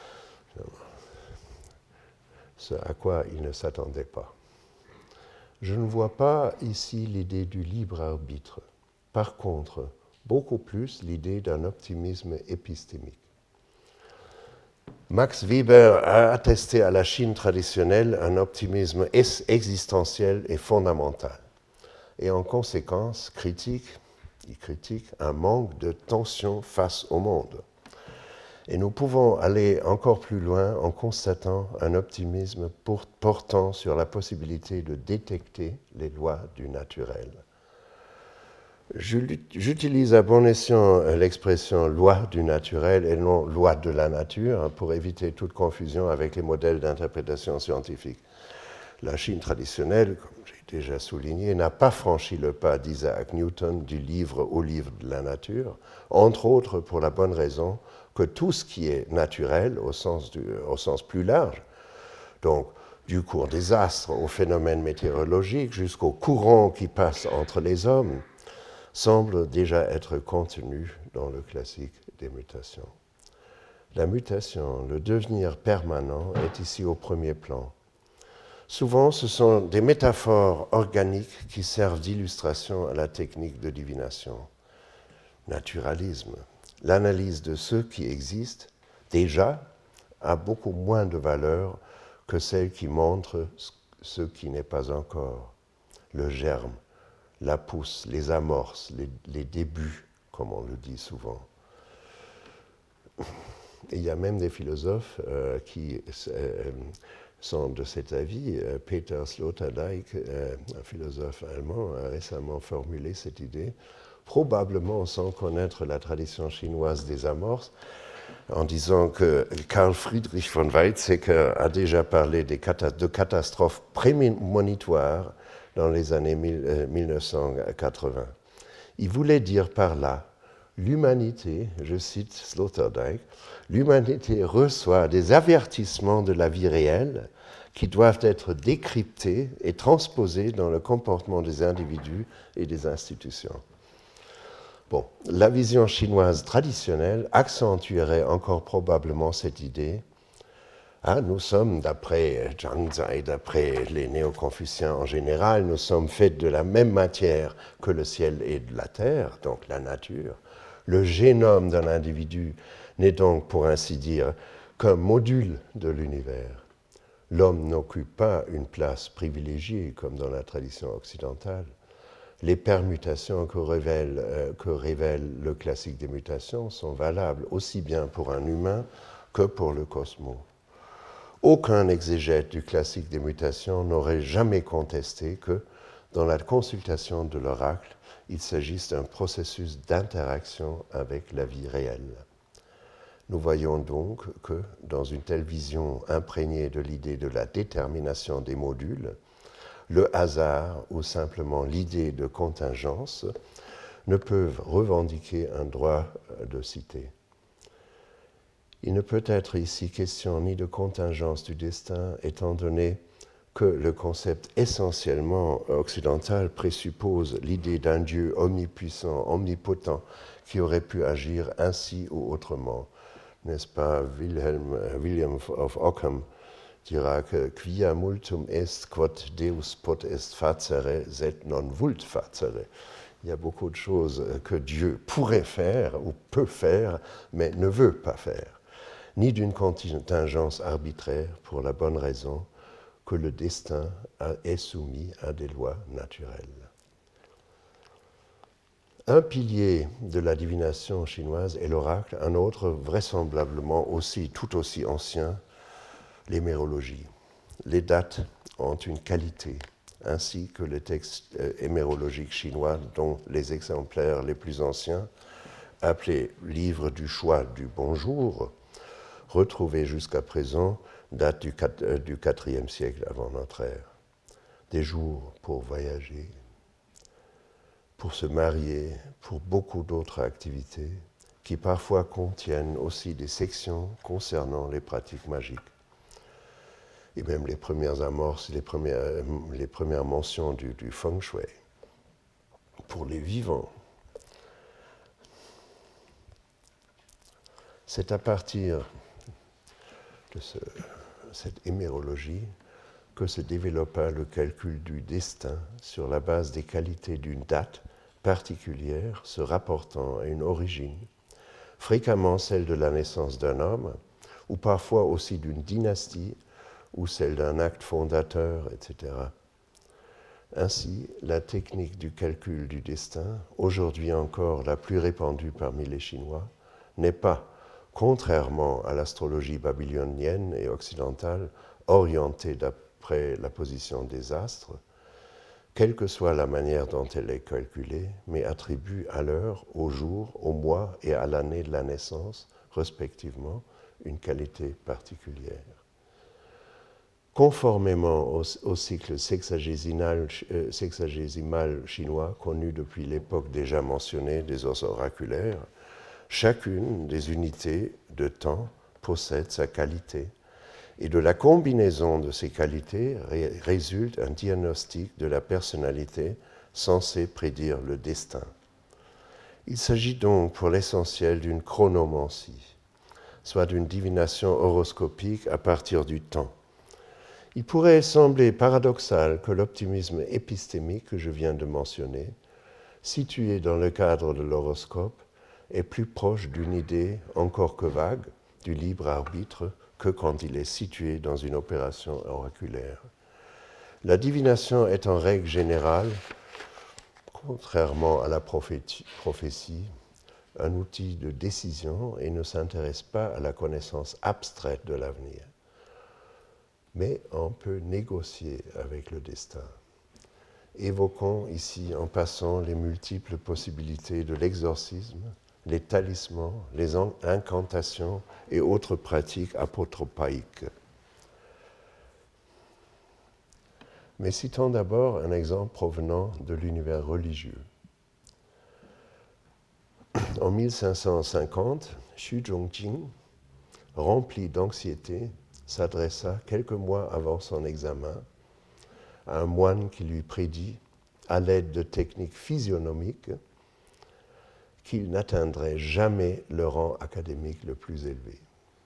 Ce à quoi il ne s'attendait pas. Je ne vois pas ici l'idée du libre arbitre. Par contre, beaucoup plus l'idée d'un optimisme épistémique. Max Weber a attesté à la Chine traditionnelle un optimisme existentiel et fondamental, et en conséquence critique, il critique un manque de tension face au monde. Et nous pouvons aller encore plus loin en constatant un optimisme portant sur la possibilité de détecter les lois du naturel. J'utilise à bon escient l'expression « loi du naturel » et non « loi de la nature » pour éviter toute confusion avec les modèles d'interprétation scientifique. La Chine traditionnelle, comme j'ai déjà souligné, n'a pas franchi le pas d'Isaac Newton du livre au livre de la nature, entre autres pour la bonne raison que tout ce qui est naturel au sens, du, au sens plus large, donc du cours des astres aux phénomènes météorologiques jusqu'aux courants qui passent entre les hommes, semble déjà être contenu dans le classique des mutations. La mutation, le devenir permanent, est ici au premier plan. Souvent, ce sont des métaphores organiques qui servent d'illustration à la technique de divination. Naturalisme, l'analyse de ce qui existe déjà a beaucoup moins de valeur que celle qui montre ce qui n'est pas encore, le germe, la pousse, les amorces, les, les débuts, comme on le dit souvent. il y a même des philosophes euh, qui euh, sont de cet avis. Euh, Peter Sloterdijk, euh, un philosophe allemand, a récemment formulé cette idée, probablement sans connaître la tradition chinoise des amorces, en disant que Carl Friedrich von Weizsäcker a déjà parlé des cata- de catastrophes prémonitoires dans les années mille neuf cent quatre-vingts. Il voulait dire par là, l'humanité, je cite Sloterdijk, l'humanité reçoit des avertissements de la vie réelle qui doivent être décryptés et transposés dans le comportement des individus et des institutions. Bon, la vision chinoise traditionnelle accentuerait encore probablement cette idée. Ah, nous sommes, d'après Zhang Zai, d'après les néo-confuciens en général, nous sommes faits de la même matière que le ciel et de la terre, donc la nature. Le génome d'un individu n'est donc, pour ainsi dire, qu'un module de l'univers. L'homme n'occupe pas une place privilégiée comme dans la tradition occidentale. Les permutations que révèle, euh, que révèle le classique des mutations sont valables aussi bien pour un humain que pour le cosmos. Aucun exégète du classique des mutations n'aurait jamais contesté que, dans la consultation de l'oracle, il s'agisse d'un processus d'interaction avec la vie réelle. Nous voyons donc que, dans une telle vision imprégnée de l'idée de la détermination des modules, le hasard ou simplement l'idée de contingence ne peuvent revendiquer un droit de cité. Il ne peut être ici question ni de contingence du destin, étant donné que le concept essentiellement occidental présuppose l'idée d'un Dieu omnipuissant, omnipotent, qui aurait pu agir ainsi ou autrement. N'est-ce pas Wilhelm, William of Ockham dira que quia multum est quod Deus pot est facere, sed non vult facere. Il y a beaucoup de choses que Dieu pourrait faire ou peut faire, mais ne veut pas faire, ni d'une contingence arbitraire pour la bonne raison que le destin est soumis à des lois naturelles. Un pilier de la divination chinoise est l'oracle, un autre vraisemblablement aussi, tout aussi ancien, l'hémérologie. Les dates ont une qualité, ainsi que les textes hémérologiques chinois, dont les exemplaires les plus anciens, appelés livres du choix du bonjour, retrouvés jusqu'à présent, datent du quatrième siècle avant notre ère. Des jours pour voyager, pour se marier, pour beaucoup d'autres activités, qui parfois contiennent aussi des sections concernant les pratiques magiques. Et même les premières amorces, les premières, les premières mentions du, du feng shui. Pour les vivants, c'est à partir de ce, cette hémérologie que se développa le calcul du destin sur la base des qualités d'une date particulière se rapportant à une origine, fréquemment celle de la naissance d'un homme, ou parfois aussi d'une dynastie, ou celle d'un acte fondateur, et cetera. Ainsi, la technique du calcul du destin, aujourd'hui encore la plus répandue parmi les Chinois, n'est pas, contrairement à l'astrologie babylonienne et occidentale, orientée d'après la position des astres, quelle que soit la manière dont elle est calculée, mais attribue à l'heure, au jour, au mois et à l'année de la naissance, respectivement, une qualité particulière. Conformément au, au cycle sexagésimal, euh, sexagésimal chinois connu depuis l'époque déjà mentionnée des os oraculaires, chacune des unités de temps possède sa qualité, et de la combinaison de ces qualités ré- résulte un diagnostic de la personnalité censé prédire le destin. Il s'agit donc pour l'essentiel d'une chronomancie, soit d'une divination horoscopique à partir du temps. Il pourrait sembler paradoxal que l'optimisme épistémique que je viens de mentionner, situé dans le cadre de l'horoscope, est plus proche d'une idée, encore que vague, du libre arbitre que quand il est situé dans une opération oraculaire. La divination est en règle générale, contrairement à la prophétie, un outil de décision et ne s'intéresse pas à la connaissance abstraite de l'avenir. Mais on peut négocier avec le destin. Évoquons ici en passant les multiples possibilités de l'exorcisme, les talismans, les incantations et autres pratiques apotropaïques. Mais citons d'abord un exemple provenant de l'univers religieux. En mille cinq cent cinquante, Xu Zhongjing, rempli d'anxiété, s'adressa quelques mois avant son examen à un moine qui lui prédit, à l'aide de techniques physionomiques, qu'il n'atteindrait jamais le rang académique le plus élevé.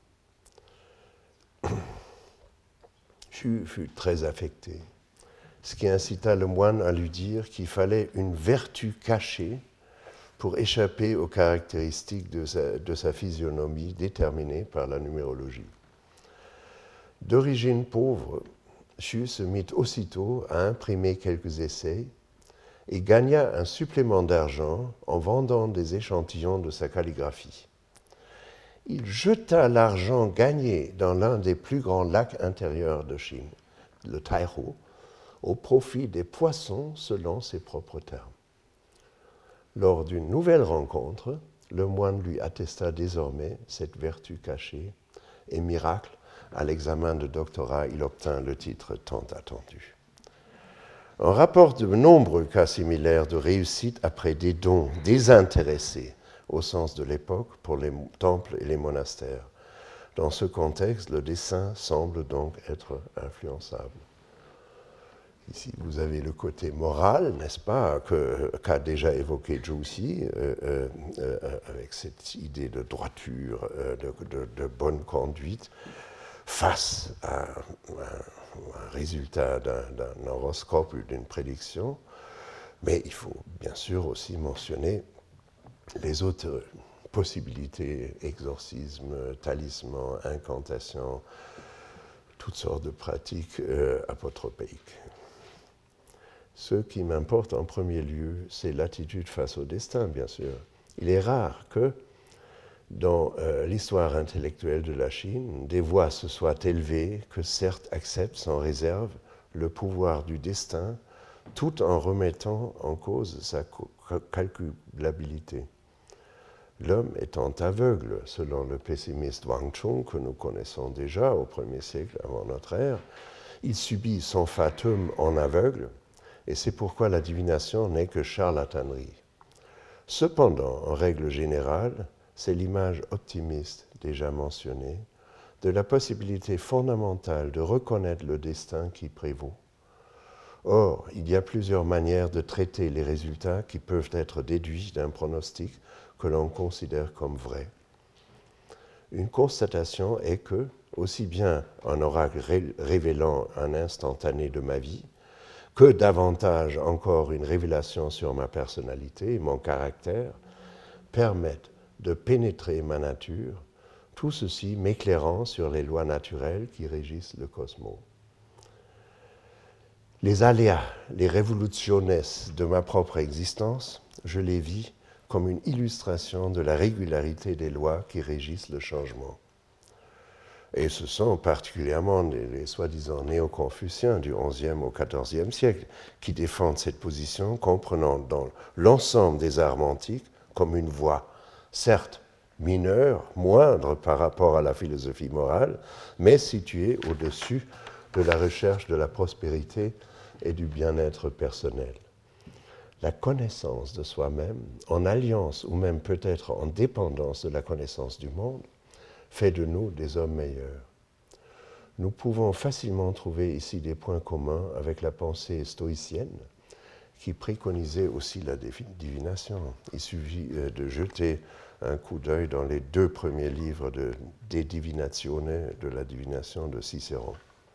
Xu fut très affecté, ce qui incita le moine à lui dire qu'il fallait une vertu cachée pour échapper aux caractéristiques de sa, de sa physionomie déterminées par la numérologie. D'origine pauvre, Xu se mit aussitôt à imprimer quelques essais et gagna un supplément d'argent en vendant des échantillons de sa calligraphie. Il jeta l'argent gagné dans l'un des plus grands lacs intérieurs de Chine, le Taihou, au profit des poissons selon ses propres termes. Lors d'une nouvelle rencontre, le moine lui attesta désormais cette vertu cachée et, miracle, à l'examen de doctorat, il obtint le titre tant attendu. On rapporte de nombreux cas similaires de réussite après des dons désintéressés au sens de l'époque pour les temples et les monastères. Dans ce contexte, le dessin semble donc être influençable. Ici, vous avez le côté moral, n'est-ce pas, que, qu'a déjà évoqué Zhu Xi, euh, euh, euh, avec cette idée de droiture, euh, de, de, de bonne conduite, face à un, un résultat d'un, d'un horoscope ou d'une prédiction. Mais il faut bien sûr aussi mentionner les autres possibilités, exorcisme, talisman, incantation, toutes sortes de pratiques euh, apotropéiques. Ce qui m'importe en premier lieu, c'est l'attitude face au destin, bien sûr. Il est rare que, dans euh, l'histoire intellectuelle de la Chine, des voix se soient élevées que certes acceptent sans réserve le pouvoir du destin, tout en remettant en cause sa calculabilité. L'homme étant aveugle, selon le pessimiste Wang Chung, que nous connaissons déjà au premier siècle avant notre ère, il subit son fatum en aveugle, et c'est pourquoi la divination n'est que charlatanerie. Cependant, en règle générale, c'est l'image optimiste, déjà mentionnée, de la possibilité fondamentale de reconnaître le destin qui prévaut. Or, il y a plusieurs manières de traiter les résultats qui peuvent être déduits d'un pronostic que l'on considère comme vrai. Une constatation est que, aussi bien un oracle ré- révélant un instantané de ma vie, que davantage encore une révélation sur ma personnalité et mon caractère, permettent de pénétrer ma nature, tout ceci m'éclairant sur les lois naturelles qui régissent le cosmos. Les aléas, les révolutionnes de ma propre existence, je les vis comme une illustration de la régularité des lois qui régissent le changement. Et ce sont particulièrement les, les soi-disant néo-confuciens du onzième au quatorzième siècle qui défendent cette position, comprenant dans l'ensemble des arts antiques comme une voie, certes mineure, moindre par rapport à la philosophie morale, mais située au-dessus de la recherche de la prospérité et du bien-être personnel. La connaissance de soi-même, en alliance ou même peut-être en dépendance de la connaissance du monde, fait de nous des hommes meilleurs. Nous pouvons facilement trouver ici des points communs avec la pensée stoïcienne qui préconisait aussi la divination. Il suffit de jeter un coup d'œil dans les deux premiers livres de, De Divinatione, de la divination de Cicéron.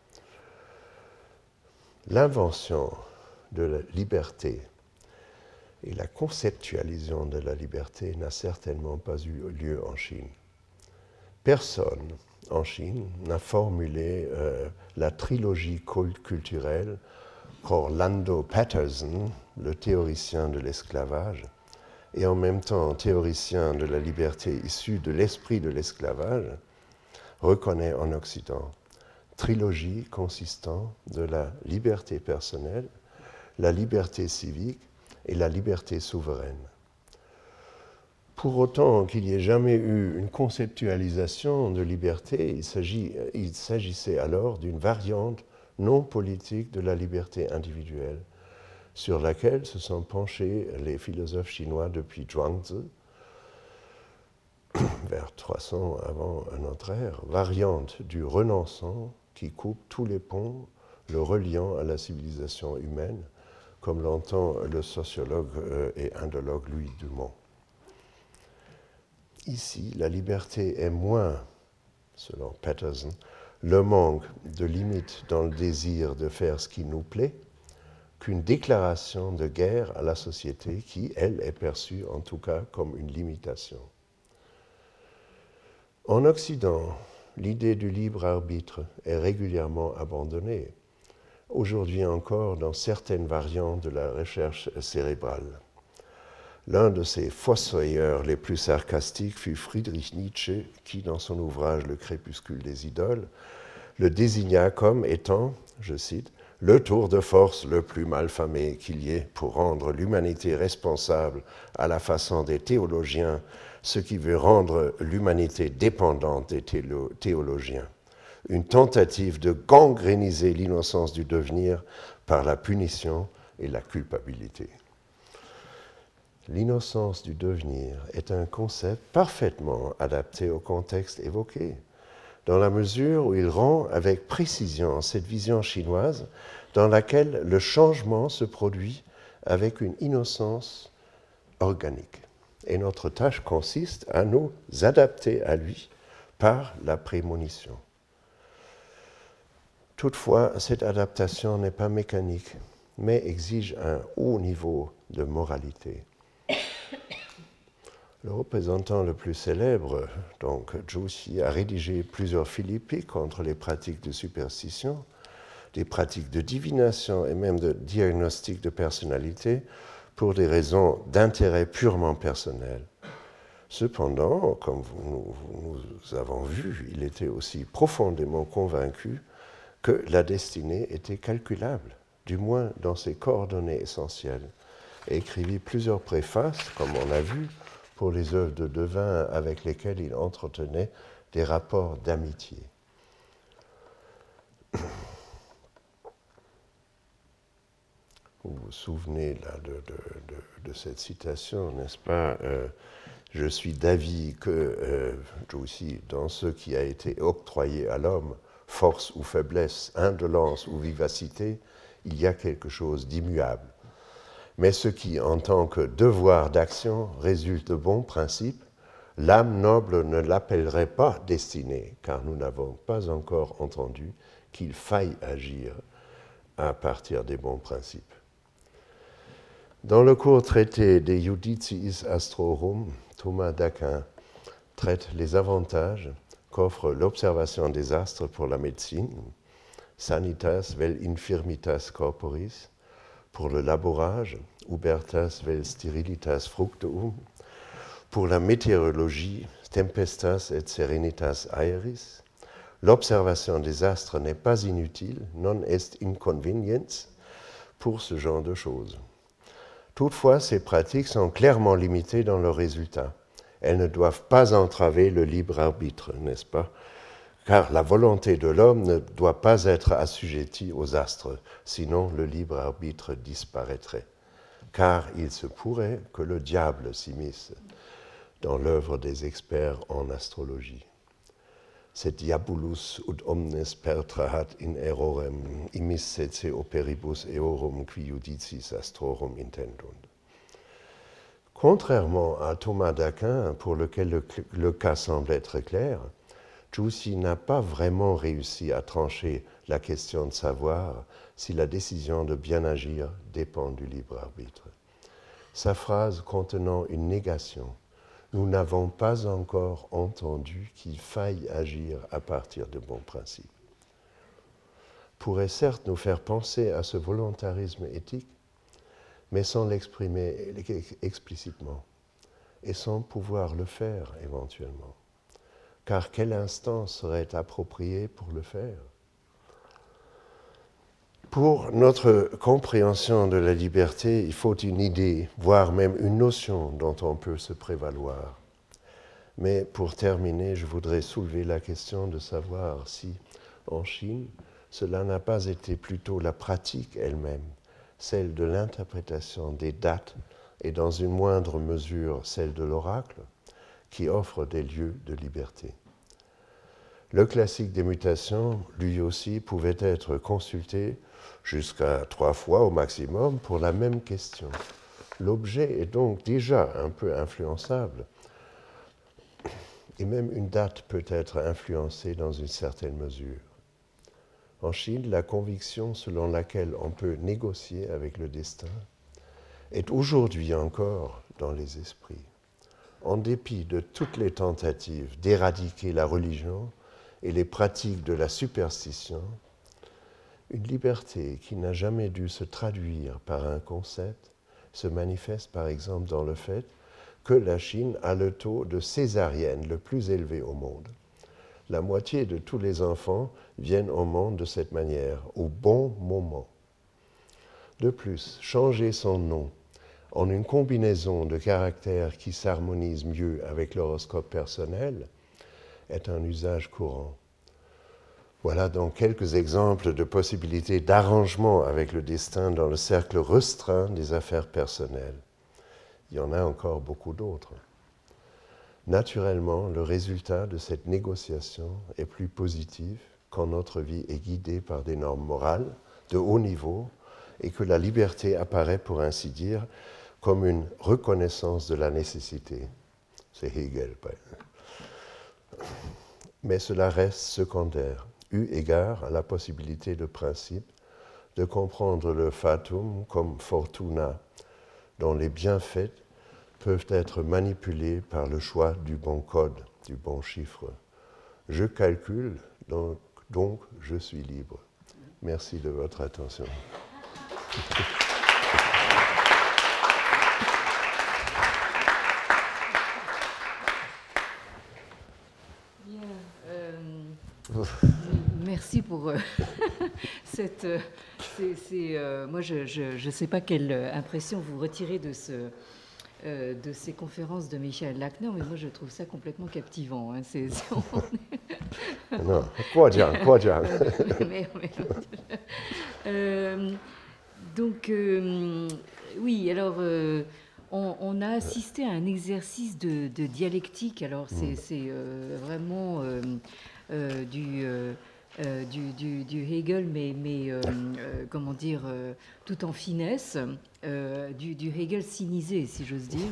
L'invention de la liberté et la conceptualisation de la liberté n'a certainement pas eu lieu en Chine. Personne en Chine n'a formulé euh, la trilogie culturelle qu'Orlando Patterson, le théoricien de l'esclavage, et en même temps théoricien de la liberté issue de l'esprit de l'esclavage, reconnaît en Occident trilogie consistant de la liberté personnelle, la liberté civique et la liberté souveraine. Pour autant qu'il n'y ait jamais eu une conceptualisation de liberté, il, s'agit, il s'agissait alors d'une variante non politique de la liberté individuelle, sur laquelle se sont penchés les philosophes chinois depuis Zhuangzi, vers trois cents avant notre ère, variante du renonçant qui coupe tous les ponts le reliant à la civilisation humaine, comme l'entend le sociologue et indologue Louis Dumont. Ici, la liberté est moins, selon Patterson, le manque de limites dans le désir de faire ce qui nous plaît, qu'une déclaration de guerre à la société qui, elle, est perçue en tout cas comme une limitation. En Occident, l'idée du libre arbitre est régulièrement abandonnée, aujourd'hui encore dans certaines variantes de la recherche cérébrale. L'un de ses fossoyeurs les plus sarcastiques fut Friedrich Nietzsche, qui, dans son ouvrage « Le crépuscule des idoles », le désigna comme étant, je cite, « le tour de force le plus malfamé qu'il y ait pour rendre l'humanité responsable à la façon des théologiens, ce qui veut rendre l'humanité dépendante des théologiens. Une tentative de gangréniser l'innocence du devenir par la punition et la culpabilité. » L'innocence du devenir est un concept parfaitement adapté au contexte évoqué, dans la mesure où il rend avec précision cette vision chinoise dans laquelle le changement se produit avec une innocence organique. Et notre tâche consiste à nous adapter à lui par la prémonition. Toutefois, cette adaptation n'est pas mécanique, mais exige un haut niveau de moralité. Le représentant le plus célèbre, donc Zhu Xi, a rédigé plusieurs philippiques contre les pratiques de superstition, des pratiques de divination et même de diagnostic de personnalité pour des raisons d'intérêt purement personnel. Cependant, comme vous, nous, nous avons vu, il était aussi profondément convaincu que la destinée était calculable, du moins dans ses coordonnées essentielles, et écrivit plusieurs préfaces, comme on a vu, pour les œuvres de devins avec lesquelles il entretenait des rapports d'amitié. Vous vous souvenez là de, de, de, de cette citation, n'est-ce pas euh, je suis d'avis que, euh, aussi, dans ce qui a été octroyé à l'homme, force ou faiblesse, indolence ou vivacité, il y a quelque chose d'immuable. Mais ce qui, en tant que devoir d'action, résulte de bons principes, l'âme noble ne l'appellerait pas destinée, car nous n'avons pas encore entendu qu'il faille agir à partir des bons principes. Dans le court traité De Judiciis Astrorum, Thomas d'Aquin traite les avantages qu'offre l'observation des astres pour la médecine, sanitas vel infirmitas corporis, pour le labourage, ubertas vel sterilitas fructuum, pour la météorologie, tempestas et serenitas aeris. L'observation des astres n'est pas inutile, non est inconveniens, pour ce genre de choses. Toutefois, ces pratiques sont clairement limitées dans leurs résultats. Elles ne doivent pas entraver le libre arbitre, n'est-ce pas ? Car la volonté de l'homme ne doit pas être assujettie aux astres, sinon le libre arbitre disparaîtrait. Car il se pourrait que le diable s'immisce dans l'œuvre des experts en astrologie. Cet diabolus ut omnes pertrahat in errorem immissetse operibus eorum qui judicis astrorum intendunt. Contrairement à Thomas d'Aquin, pour lequel le, le cas semble être clair, Zhu Xi n'a pas vraiment réussi à trancher la question de savoir si la décision de bien agir dépend du libre arbitre. Sa phrase contenant une négation, « Nous n'avons pas encore entendu qu'il faille agir à partir de bons principes », pourrait certes nous faire penser à ce volontarisme éthique, mais sans l'exprimer explicitement. et sans pouvoir le faire éventuellement. Car quel instant serait approprié pour le faire? Pour notre compréhension de la liberté, il faut une idée, voire même une notion dont on peut se prévaloir. Mais pour terminer, je voudrais soulever la question de savoir si, en Chine, cela n'a pas été plutôt la pratique elle-même, celle de l'interprétation des dates et dans une moindre mesure celle de l'oracle, qui offre des lieux de liberté. Le classique des mutations, lui aussi, pouvait être consulté jusqu'à trois fois au maximum pour la même question. L'objet est donc déjà un peu influençable, et même une date peut être influencée dans une certaine mesure. En Chine, la conviction selon laquelle on peut négocier avec le destin est aujourd'hui encore dans les esprits. En dépit de toutes les tentatives d'éradiquer la religion et les pratiques de la superstition, une liberté qui n'a jamais dû se traduire par un concept se manifeste par exemple dans le fait que la Chine a le taux de césarienne le plus élevé au monde. La moitié de tous les enfants viennent au monde de cette manière, au bon moment. De plus, changer son nom en une combinaison de caractères qui s'harmonisent mieux avec l'horoscope personnel est un usage courant. Voilà donc quelques exemples de possibilités d'arrangement avec le destin dans le cercle restreint des affaires personnelles. Il y en a encore beaucoup d'autres. Naturellement, le résultat de cette négociation est plus positif quand notre vie est guidée par des normes morales de haut niveau et que la liberté apparaît, pour ainsi dire, comme une reconnaissance de la nécessité. C'est Hegel. Mais cela reste secondaire, eu égard à la possibilité de principe de comprendre le fatum comme fortuna, dont les bienfaits peuvent être manipulés par le choix du bon code, du bon chiffre. Je calcule, donc, donc je suis libre. Merci de votre attention. Bien, euh, merci pour euh, cette... Euh, c'est, c'est, euh, moi, je ne sais pas quelle impression vous retirez de ce... Euh, de ces conférences de Michael Lackner, mais moi je trouve ça complètement captivant. Hein. C'est, c'est, on... Non, quoi dire, quoi dire. mais, mais, euh, donc, euh, oui, alors, euh, on, on a assisté à un exercice de, de dialectique. Alors, c'est, c'est euh, vraiment euh, euh, du... Euh, Euh, du, du, du Hegel, mais, mais euh, euh, comment dire, euh, tout en finesse, euh, du, du Hegel cynisé, si j'ose dire.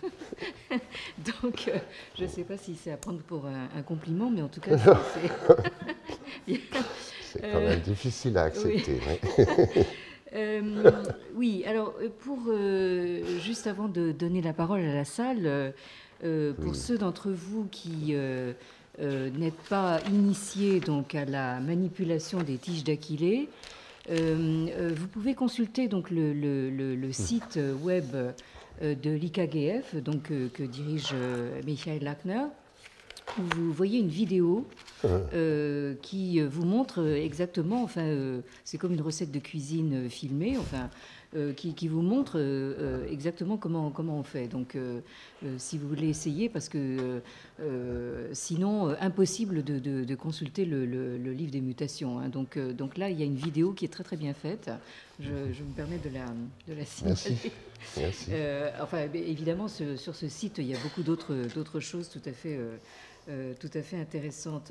Donc, euh, je ne sais pas si c'est à prendre pour un, un compliment, mais en tout cas, c'est... c'est, c'est quand même euh, difficile à accepter. Oui. Oui. euh, oui, alors, pour, euh, juste avant de donner la parole à la salle, euh, pour oui. ceux d'entre vous qui... Euh, Euh, n'êtes pas initié donc à la manipulation des tiges d'Aquilée, euh, euh, vous pouvez consulter donc le, le, le, le site web euh, de l'I K G F, donc euh, que dirige euh, Michael Lackner, où vous voyez une vidéo euh, qui vous montre exactement, enfin, euh, c'est comme une recette de cuisine filmée, enfin. Euh, qui, qui vous montre euh, exactement comment, comment on fait. Donc, euh, euh, si vous voulez essayer, parce que euh, sinon, euh, impossible de, de, de consulter le, le, le livre des mutations. Hein. Donc, euh, donc là, il y a une vidéo qui est très très bien faite. Je, je me permets de la, de la signaler. Merci. Merci. Euh, enfin, évidemment, ce, sur ce site, il y a beaucoup d'autres, d'autres choses tout à fait, euh, euh, tout à fait intéressantes.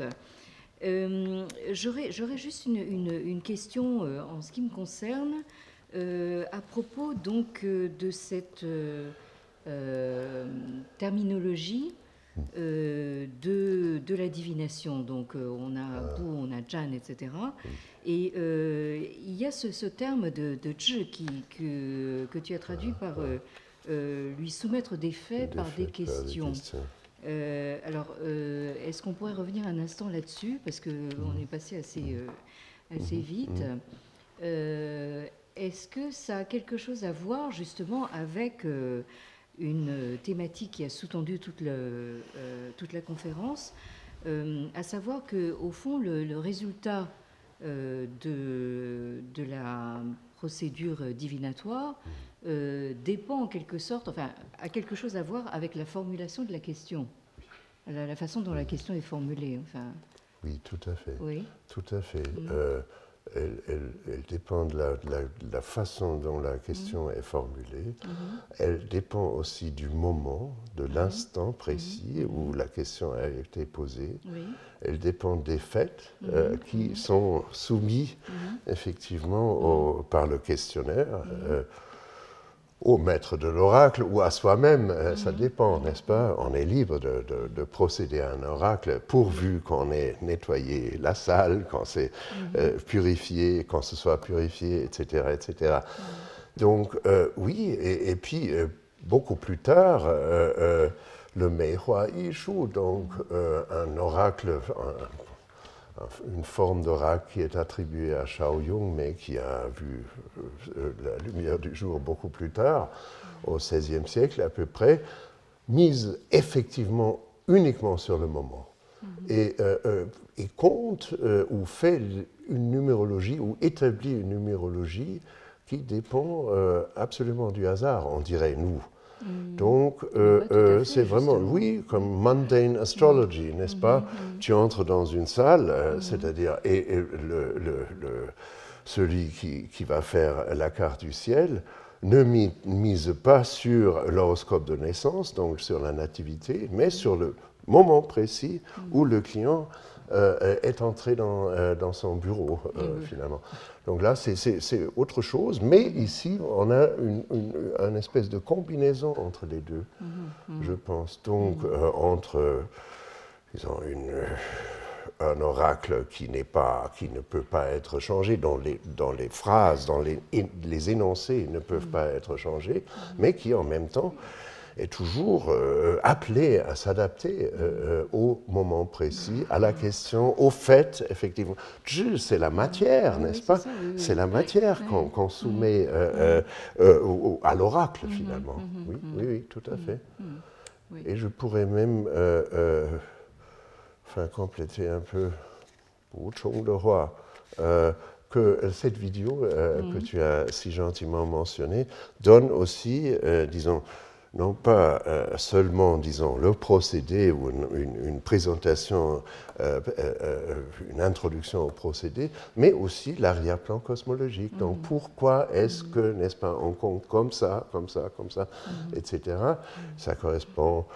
Euh, j'aurais, j'aurais juste une, une, une question euh, en ce qui me concerne. Euh, à propos donc euh, de cette euh, euh, terminologie euh, de, de la divination, donc euh, on a Bu, on a Jan, et cetera. Et euh, il y a ce, ce terme de, de Zhi qui, que, que tu as traduit par euh, euh, lui soumettre des faits des par, faits des questions. par des questions. Euh, alors, euh, est-ce qu'on pourrait revenir un instant là-dessus, parce qu'on mmh. est passé assez, euh, assez mmh. vite. Mmh. Euh, Est-ce que ça a quelque chose à voir justement avec, euh, une thématique qui a sous-tendu toute, le, euh, toute la conférence, euh, à savoir qu'au fond, le, le résultat euh, de, de la procédure divinatoire euh, dépend en quelque sorte, enfin, a quelque chose à voir avec la formulation de la question, la, la façon dont la question est formulée. Enfin. Oui, tout à fait. Oui. Tout à fait. Mm. Euh, elle, elle, elle dépend de la, de, la, de la façon dont la question mm. est formulée. Mm-hmm. Elle dépend aussi du moment, de l'instant mm-hmm. précis mm-hmm. où la question a été posée. Oui. Elle dépend des faits mm-hmm. euh, qui mm-hmm. sont soumis mm-hmm. effectivement au, par le questionnaire. Mm-hmm. euh, au maître de l'oracle ou à soi-même, mmh. ça dépend, n'est-ce pas? On est libre de, de, de procéder à un oracle pourvu qu'on ait nettoyé la salle, qu'on s'est mmh. euh, purifié, qu'on se soit purifié, et cetera, et cetera. Mmh. Donc, euh, oui, et, et puis, euh, beaucoup plus tard, euh, euh, le Meihua Ishu, donc euh, un oracle, un, une forme d'oracle qui est attribuée à Shaoyong, mais qui a vu euh, la lumière du jour beaucoup plus tard, au seizième siècle à peu près, mise effectivement uniquement sur le moment. Mm-hmm. Et, euh, euh, et compte euh, ou fait une numérologie, ou établit une numérologie qui dépend euh, absolument du hasard, on dirait nous. Mmh. Donc, euh, ouais, euh, c'est vraiment, oui, comme mundane astrology, mmh. n'est-ce pas? mmh. Tu entres dans une salle, euh, mmh. c'est-à-dire, et, et le, le, le, celui qui, qui va faire la carte du ciel ne mi, mise pas sur l'horoscope de naissance, donc sur la nativité, mais mmh. sur le moment précis mmh. où le client euh, est entré dans, euh, dans son bureau, euh, mmh. finalement. Donc là, c'est, c'est, c'est autre chose, mais ici, on a une, une, une espèce de combinaison entre les deux, mmh. je pense. Donc, mmh. euh, entre, disons, une, un oracle qui, n'est pas, qui ne peut pas être changé, dont les, dans les phrases, dans les, les énoncés ne peuvent mmh. pas être changés, mmh. mais qui, en même temps, est toujours euh, appelé à s'adapter euh, au moment précis, à la question, au fait, effectivement. C'est la matière, n'est-ce pas? C'est, ça, oui, oui. c'est la matière oui. qu'on, qu'on soumet euh, euh, euh, à l'oracle, finalement. Mm-hmm. Oui, oui, oui, tout à fait. Mm-hmm. Oui. Et je pourrais même euh, euh, enfin, compléter un peu pour Chong le roi. Euh, que cette vidéo euh, mm-hmm. que tu as si gentiment mentionnée donne aussi, euh, disons, non pas euh, seulement, disons, le procédé ou une, une, une présentation, euh, euh, une introduction au procédé, mais aussi l'arrière-plan cosmologique. Mm-hmm. Donc, pourquoi est-ce mm-hmm. que, n'est-ce pas, on compte comme ça, comme ça, comme ça, mm-hmm. et cetera. Mm-hmm. Ça correspond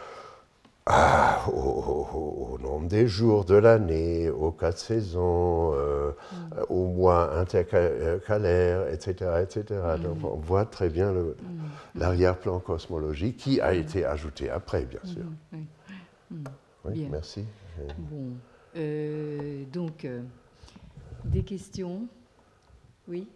ah, au, au, au nombre des jours de l'année, aux quatre saisons, euh, mm. aux mois intercalaires, et cetera, et cetera. Mm. Donc on voit très bien le, mm. l'arrière-plan cosmologique qui a mm. été ajouté après, bien sûr. Mm. Oui, mm. oui bien. Merci. Bon, euh, donc, euh, des questions? Oui.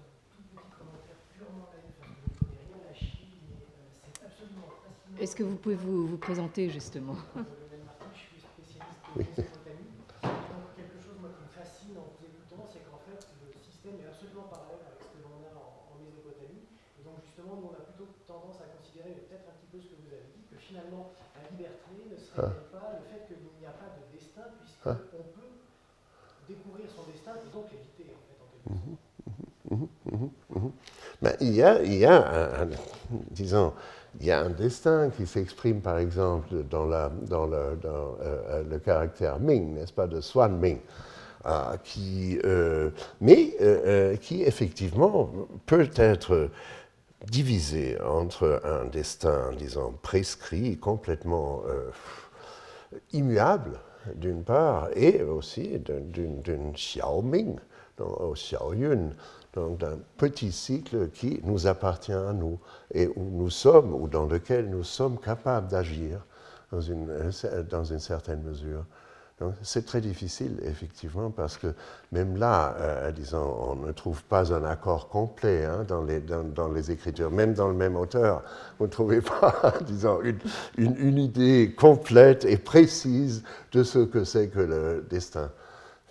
Est-ce que vous pouvez vous, vous présenter justement? Je suis spécialiste de Mésopotamie. Donc quelque chose moi, qui me fascine en vous écoutant, c'est qu'en fait le système est absolument parallèle avec ce que l'on a en, en Mésopotamie. Et donc justement, nous on a plutôt tendance à considérer, peut-être un petit peu ce que vous avez dit, que finalement la liberté ne serait ah. pas le fait qu'il n'y a pas de destin, puisqu'on ah. peut découvrir son destin et donc l'éviter en fait en quelque sorte. Mmh, mmh, mmh. Ben, il y a, il y a un, un, disons, il y a un destin qui s'exprime, par exemple, dans, la, dans, le, dans euh, le caractère Ming, n'est-ce pas, de Swan Ming, euh, qui, euh, mais euh, qui, effectivement, peut être divisé entre un destin, disons, prescrit, complètement euh, immuable, d'une part, et aussi d'une, d'une Xiao Ming, au Xiao Yun, donc d'un petit cycle qui nous appartient à nous et où nous sommes, ou dans lequel nous sommes capables d'agir dans une, dans une certaine mesure. Donc c'est très difficile, effectivement, parce que même là, euh, disons, on ne trouve pas un accord complet hein, dans, les, dans, dans les écritures, même dans le même auteur. Vous ne trouvez pas, disons, une, une, une idée complète et précise de ce que c'est que le destin.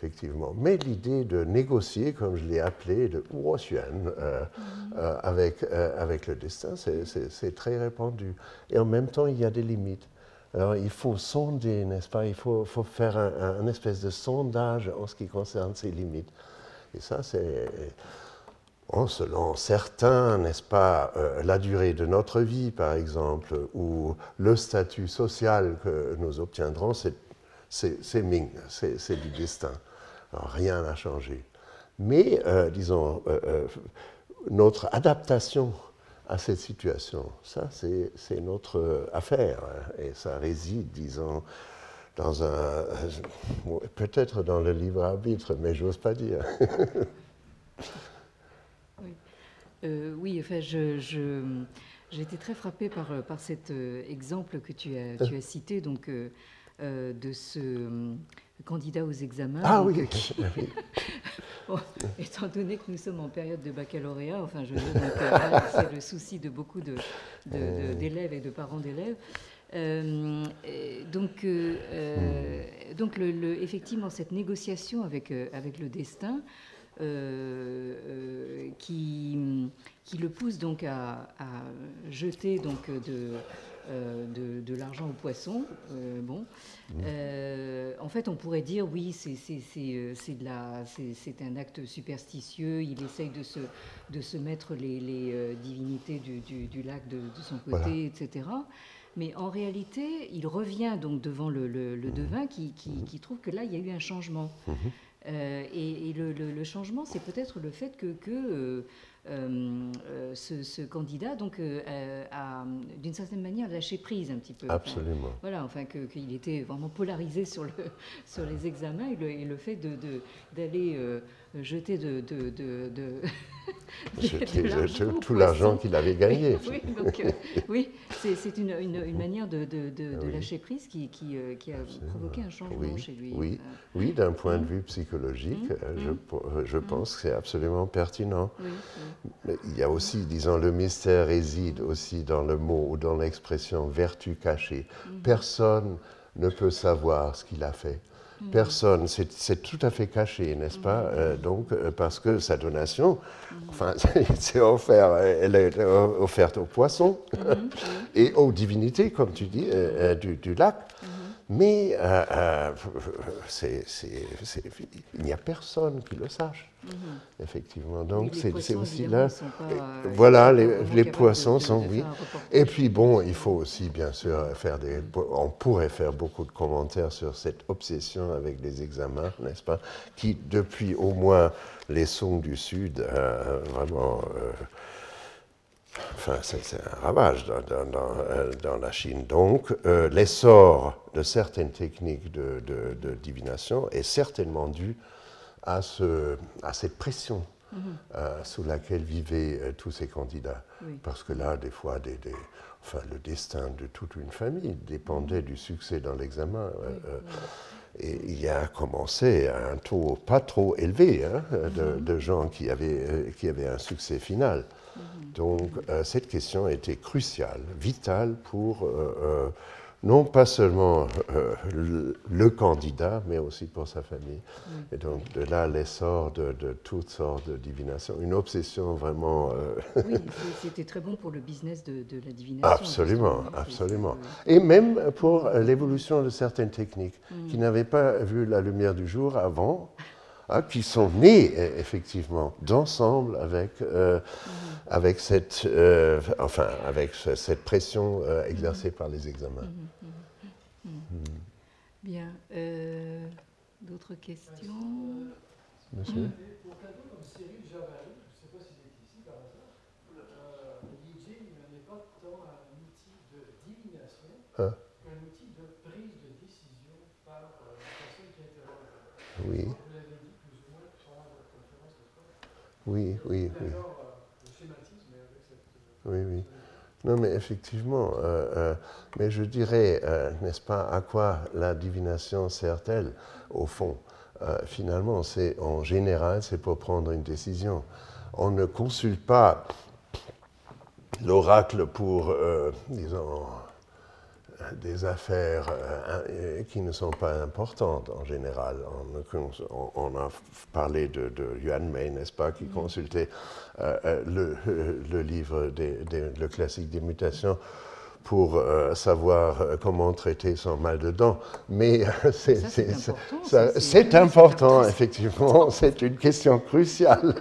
effectivement. Mais l'idée de négocier, comme je l'ai appelé, de Wuoxuan, euh, mm-hmm. euh, avec, euh, avec le destin, c'est, c'est, c'est très répandu. Et en même temps, il y a des limites. Alors, il faut sonder, n'est-ce pas? Il faut, faut faire un, un, un espèce de sondage en ce qui concerne ces limites. Et ça, c'est, bon, selon certains, n'est-ce pas, euh, la durée de notre vie, par exemple, ou le statut social que nous obtiendrons, c'est, c'est, c'est Ming, c'est, c'est du destin. Alors, rien n'a changé. Mais, euh, disons, euh, euh, notre adaptation à cette situation, ça, c'est, c'est notre affaire. Hein, et ça réside, disons, dans un... peut-être dans le libre arbitre, mais j'ose pas dire. Oui, euh, oui enfin, je, je, j'ai été très frappée par, par cet euh, exemple que tu as, tu as cité, donc, euh, euh, de ce euh, candidat aux examens. Ah donc, oui, qui... oui. Bon, étant donné que nous sommes en période de baccalauréat, enfin, je veux dire, donc, euh, c'est le souci de beaucoup de, de, de, d'élèves et de parents d'élèves. Euh, donc, euh, mm. donc le, le, effectivement, cette négociation avec, euh, avec le destin euh, euh, qui, qui le pousse donc à, à jeter donc de, euh, de, de l'argent aux poissons. Euh, bon, mm. euh, en fait, on pourrait dire oui, c'est, c'est, c'est, c'est, de la, c'est, c'est un acte superstitieux. Il essaye de se, de se mettre les, les euh, divinités du, du, du lac de, de son côté, voilà. et cetera. Mais en réalité, il revient donc devant le, le, le devin qui, qui, qui trouve que là, il y a eu un changement. Mmh. Euh, et et le, le, le changement, c'est peut-être le fait que, que euh, euh, ce, ce candidat donc, euh, a, d'une certaine manière, lâché prise un petit peu. Absolument. Enfin, voilà, enfin, que, qu'il était vraiment polarisé sur, le, sur les examens et le, et le fait de, de, d'aller euh, jeter de... de, de, de Jeter l'argent tout l'argent qu'il avait gagné. Oui, donc, euh, oui c'est, c'est une, une, une manière de, de, de, de oui. lâcher prise qui, qui, euh, qui a Absolument. provoqué un changement oui, chez lui. Oui, enfin. oui d'un point mmh. de vue psychologique, mmh. je, je mmh. pense que c'est absolument pertinent. Oui, oui. Mais il y a aussi, disons, le mystère réside aussi dans le mot ou dans l'expression vertu cachée. Mmh. Personne ne peut savoir ce qu'il a fait. Personne, c'est, c'est tout à fait caché, n'est-ce pas? euh, Donc, euh, parce que sa donation, enfin, c'est offert, elle est offerte aux poissons et aux divinités, comme tu dis, euh, du, du lac. Mais euh, euh, c'est, c'est, c'est, il n'y a personne qui le sache, mm-hmm. effectivement. Donc oui, c'est, c'est aussi là. Pas, euh, voilà, les, les poissons de, de, sont de oui. Et puis bon, il faut aussi bien sûr faire des. On pourrait faire beaucoup de commentaires sur cette obsession avec les examens, n'est-ce pas, qui depuis au moins les Song du Sud, euh, vraiment. Euh, Enfin, c'est, c'est un ravage dans, dans, dans, dans la Chine. Donc, euh, l'essor de certaines techniques de, de, de divination est certainement dû à, ce, à cette pression mm-hmm. euh, sous laquelle vivaient euh, tous ces candidats. Oui. Parce que là, des fois, des, des, enfin, le destin de toute une famille dépendait mm-hmm. du succès dans l'examen. Oui, euh, oui. Et il y a commencé un taux pas trop élevé hein, de, mm-hmm. de gens qui avaient, euh, qui avaient un succès final. Donc, euh, cette question était cruciale, vitale pour euh, euh, non pas seulement euh, le, le candidat, mais aussi pour sa famille. Oui. Et donc, de là, l'essor de, de toutes sortes de divinations, une obsession vraiment... Euh oui, c'était très bon pour le business de, de la divination. Absolument, absolument. Et même pour l'évolution de certaines techniques mm. qui n'avaient pas vu la lumière du jour avant, hein, qui sont nées, effectivement, d'ensemble avec... Euh, mm. avec cette, euh, enfin, avec cette pression euh, exercée mmh. par les examens. Mmh, mmh, mmh. Mmh. Bien. Euh, d'autres questions? Monsieur? Pour quelqu'un comme Cyril Javal, je ne sais pas s'il est ici par hasard, euh, l'I J n'est pas tant un outil de divination hein? qu'un outil de prise de décision par euh, la personne qui interroge. Oui. Vous l'avez dit plus ou moins pendant votre conférence, n'est-ce pas? Oui, oui, oui. Oui, oui. Non, mais effectivement, euh, euh, mais je dirais, euh, n'est-ce pas, à quoi la divination sert-elle, au fond? euh, Finalement, c'est, en général, c'est pour prendre une décision. On ne consulte pas l'oracle pour, euh, disons, des affaires euh, qui ne sont pas importantes en général. On, on a parlé de, de Yuan Mei, n'est-ce pas, qui consultait euh, le, le livre, des, des, le classique des mutations, pour euh, savoir euh, comment traiter son mal de dents. Mais euh, c'est, ça, c'est, c'est important, ça, c'est, c'est c'est, important, c'est effectivement. C'est une question cruciale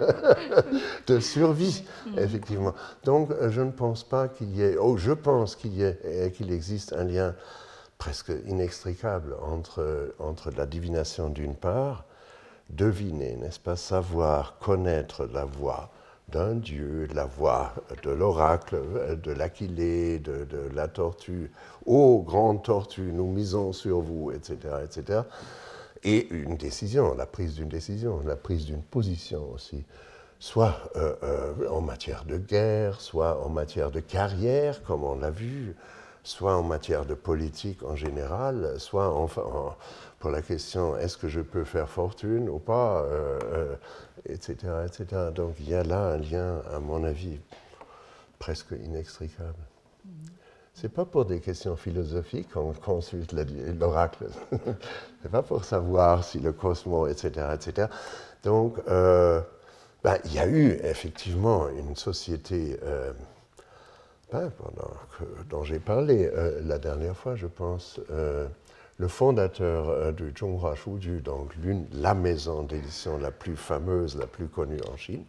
de survie, effectivement. Donc, euh, je ne pense pas qu'il y ait... Oh, je pense qu'il y ait, qu'il existe un lien presque inextricable entre, entre la divination d'une part, deviner, n'est-ce pas, savoir, connaître la voix d'un dieu, la voix de l'oracle, de l'Aquilée, de, de la tortue. Ô grande tortue, nous misons sur vous, et cetera, et cetera. Et une décision, la prise d'une décision, la prise d'une position aussi, soit euh, euh, en matière de guerre, soit en matière de carrière, comme on l'a vu, soit en matière de politique en général, soit enfin, en, pour la question est-ce que je peux faire fortune ou pas, euh, euh, et cetera, et cetera. Donc il y a là un lien, à mon avis, presque inextricable. Mm-hmm. Ce n'est pas pour des questions philosophiques qu'on consulte l'oracle. Ce n'est pas pour savoir si le cosmos, et cetera, et cetera. Donc, euh, ben, il y a eu effectivement une société euh, ben, pendant que, dont j'ai parlé euh, la dernière fois, je pense. Euh, le fondateur euh, du Zhonghua Shuju, donc l'une, la maison d'édition la plus fameuse, la plus connue en Chine,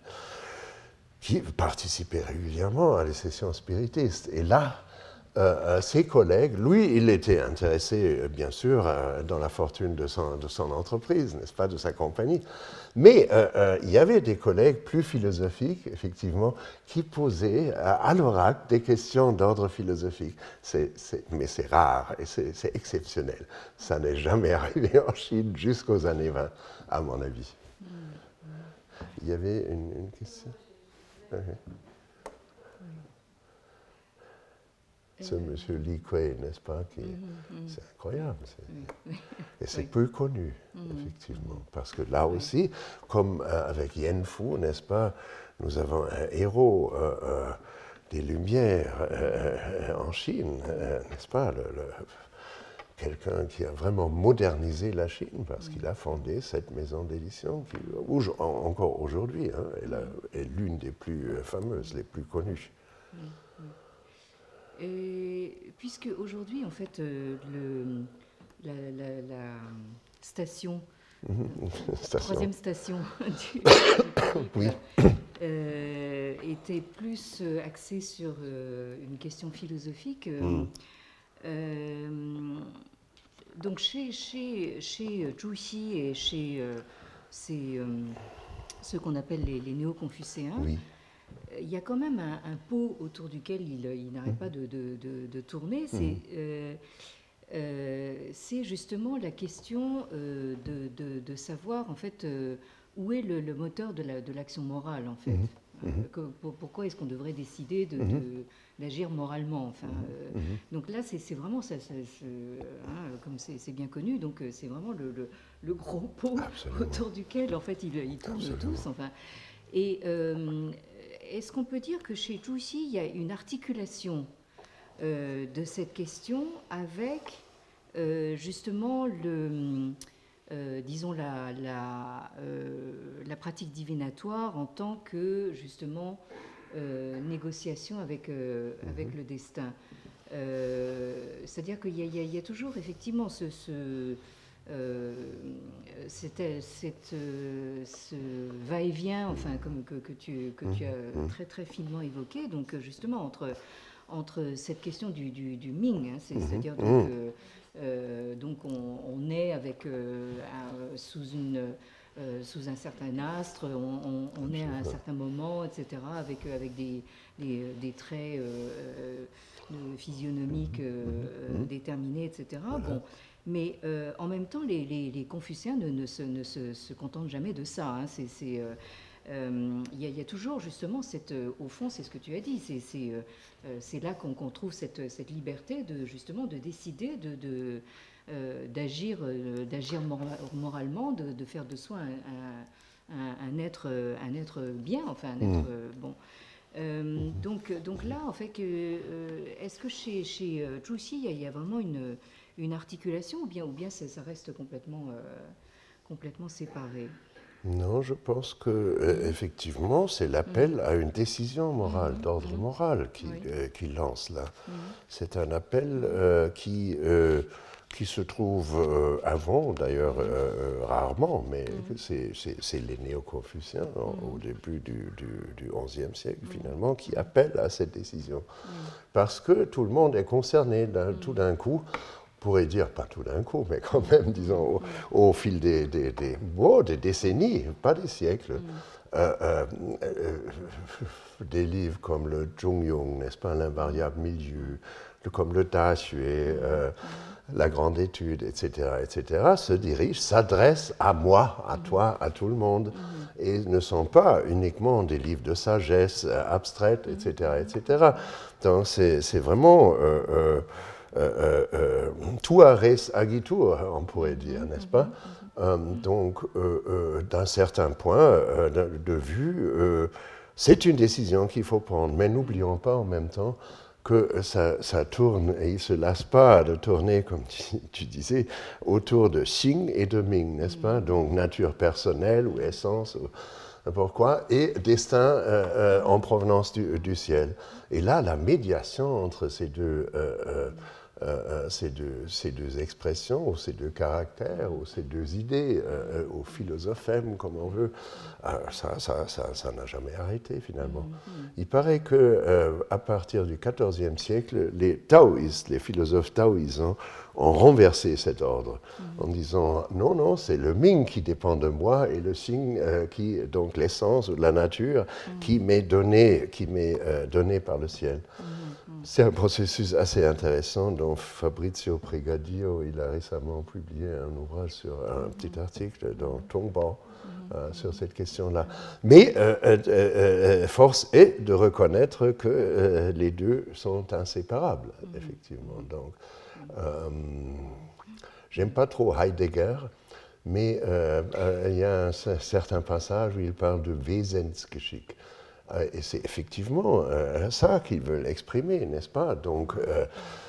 qui participait régulièrement à les sessions spiritistes. Et là, euh, ses collègues, lui, il était intéressé, bien sûr, euh, dans la fortune de son, de son entreprise, n'est-ce pas, de sa compagnie. Mais euh, euh, il y avait des collègues plus philosophiques, effectivement, qui posaient à, à l'oracle des questions d'ordre philosophique. C'est, c'est, mais c'est rare et c'est, c'est exceptionnel. Ça n'est jamais arrivé en Chine jusqu'aux années vingt, à mon avis. Il y avait une, une question. Okay. Ce monsieur Li Kuei, n'est-ce pas, qui, mm-hmm. c'est incroyable. C'est, et c'est oui. peu connu, mm-hmm. effectivement. Parce que là aussi, comme euh, avec Yen Fu, n'est-ce pas, nous avons un héros euh, euh, des Lumières euh, en Chine, euh, n'est-ce pas, le, le, quelqu'un qui a vraiment modernisé la Chine parce qu'il a fondé cette maison d'édition qui, encore aujourd'hui, hein, est, la, est l'une des plus fameuses, les plus connues. Et puisque aujourd'hui, en fait, euh, le, la, la, la station, mmh. euh, station, troisième station du, du périple, oui. euh, était plus axée sur euh, une question philosophique. Euh, mmh. euh, donc chez chez chez Zhu Xi et chez euh, ces, euh, ceux qu'on appelle les, les néo-confucéens. Oui. Il y a quand même un, un pot autour duquel il, il n'arrête mmh. pas de, de, de, de tourner. C'est, mmh. euh, euh, c'est justement la question euh, de, de, de savoir en fait euh, où est le, le moteur de, la, de l'action morale en fait. Mmh. Euh, que, pour, pourquoi est-ce qu'on devrait décider de, mmh. de, d'agir moralement enfin, euh, mmh. Donc là, c'est, c'est vraiment ça, ça c'est, hein, comme c'est, c'est bien connu. Donc c'est vraiment le, le, le gros pot Absolument. Autour duquel en fait ils il tournent tous. Enfin, et euh, est-ce qu'on peut dire que chez Zhu Xi, il y a une articulation euh, de cette question avec euh, justement le, euh, disons la, la, euh, la pratique divinatoire en tant que justement euh, négociation avec, euh, mm-hmm. avec le destin. Euh, c'est-à-dire qu'il y a, il y a, il y a toujours effectivement ce... ce Euh, c'était cette, euh, ce va-et-vient, enfin, comme que, que, tu, que tu as très très finement évoqué, donc justement entre, entre cette question du, du, du Ming, hein, c'est, c'est-à-dire donc, euh, euh, donc on, on est avec euh, un, sous une euh, sous un certain astre, on, on, on est à un certain moment, et cetera, avec avec des des, des traits euh, physionomiques euh, déterminés, et cetera. Bon. Mais euh, en même temps, les, les, les confucéens ne, ne, se, ne se, se contentent jamais de ça. Hein. C'est, c'est, euh, euh, y, a, y a toujours justement, cette, euh, au fond, c'est ce que tu as dit, c'est, c'est, euh, c'est là qu'on, qu'on trouve cette, cette liberté de, justement, de décider de, de, euh, d'agir, euh, d'agir mora- moralement, de, de faire de soi un, un, un, être, un être bien, enfin un être... Euh, bon. Euh, donc, donc là, en fait, que, euh, est-ce que chez, chez euh, Juicy, il y, a- il y a vraiment une, une articulation ou bien, ou bien ça, ça reste complètement, euh, complètement séparé? Non, je pense que euh, effectivement, c'est l'appel à une décision morale, Mhm, d'ordre mhm. moral, qui, Oui. euh, qui lance là. Mhm. C'est un appel euh, qui, euh, qui se trouve euh, avant, d'ailleurs euh, euh, rarement, mais c'est c'est- c'est les néo-confuciens en- au début du, du, du onzième siècle, finalement, qui appellent à cette décision. Parce que tout le monde est concerné d'un- tout d'un coup. On pourrait dire, pas tout d'un coup, mais quand même, disons, au, au fil des, des, des, oh, des décennies, pas des siècles, euh, euh, euh, des livres comme le Zhongyong, n'est-ce pas, l'invariable milieu, le- comme le Da Xue, euh, la grande étude, et cetera, et cetera, se dirigent, s'adressent à moi, à toi, à tout le monde, et ne sont pas uniquement des livres de sagesse euh, abstraite, et cetera, et cetera. Donc c'est c'est vraiment euh, euh, euh, euh, tua res agitur, on pourrait dire, n'est-ce pas? Euh, donc, euh, euh, d'un certain point euh, de, de vue, euh, c'est une décision qu'il faut prendre, mais n'oublions pas en même temps que ça, ça tourne et il ne se lasse pas de tourner, comme tu, tu disais, autour de Xing et de Ming, n'est-ce pas? Donc nature personnelle ou essence, ou n'importe quoi, et destin euh, euh, en provenance du, du ciel. Et là, la médiation entre ces deux, euh, euh, euh, ces deux, ces deux expressions, ou ces deux caractères, ou ces deux idées, euh, ou philosophèmes, comme on veut, euh, ça, ça, ça, ça n'a jamais arrêté finalement. Il paraît que euh, à partir du quatorzième siècle, les taoïstes, les philosophes taoïsants, ont renversé cet ordre en disant non, non, c'est le Ming qui dépend de moi et le Xing, euh, qui, donc l'essence ou la nature, qui m'est donné, qui m'est euh, donné par le ciel. C'est un processus assez intéressant dont Fabrizio Pregadio, il a récemment publié un ouvrage sur un petit article dans Tongbao euh, sur cette question-là. Mais euh, euh, euh, force est de reconnaître que euh, les deux sont inséparables, effectivement. Donc, euh, j'aime pas trop Heidegger, mais euh, euh, il y a un certain passage où il parle de Wesensgeschick. Euh, et c'est effectivement euh, ça qu'ils veulent exprimer, n'est-ce pas? Donc, euh,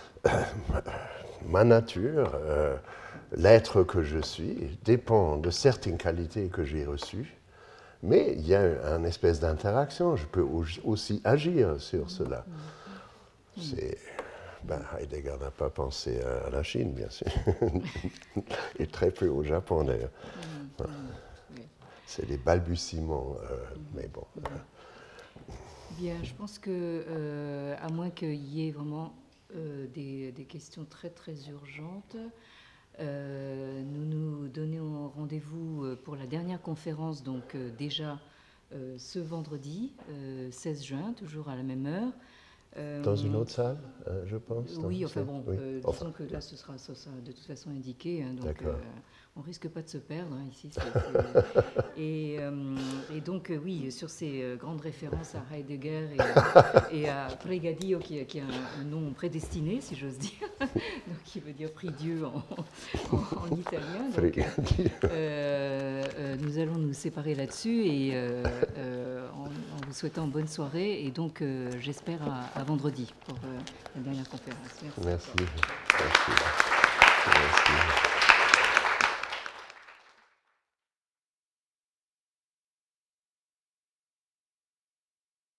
ma nature, euh, l'être que je suis, dépend de certaines qualités que j'ai reçues, mais il y a une espèce d'interaction. Je peux aussi agir sur cela. C'est... Ben, Heidegger n'a pas pensé à la Chine, bien sûr, et très peu au Japon, d'ailleurs. Mm, mm, oui. C'est des balbutiements, euh, mais bon. Euh. Bien, je pense que, euh, à moins qu'il y ait vraiment euh, des, des questions très très urgentes, euh, nous nous donnons rendez-vous pour la dernière conférence, donc euh, déjà euh, ce vendredi, euh, seize juin, toujours à la même heure. Euh, Dans une autre salle, euh, je pense. Oui, enfin bon, oui. euh, Enfin, disons que là, ce sera, ce sera de toute façon indiqué, hein, donc D'accord. euh, on risque pas de se perdre hein, ici. c'est- c'est- Et, euh, et donc, euh, oui, sur ces euh, grandes références à Heidegger et, et à Pregadio, qui, qui a un, un nom prédestiné, si j'ose dire, donc qui veut dire prie Dieu en, en, en italien. Donc, Pregadio. euh, euh, nous allons nous séparer là-dessus et euh, euh, en, en vous souhaitant bonne soirée et donc euh, j'espère à, à vendredi pour euh, la dernière conférence. Merci. Merci. Merci.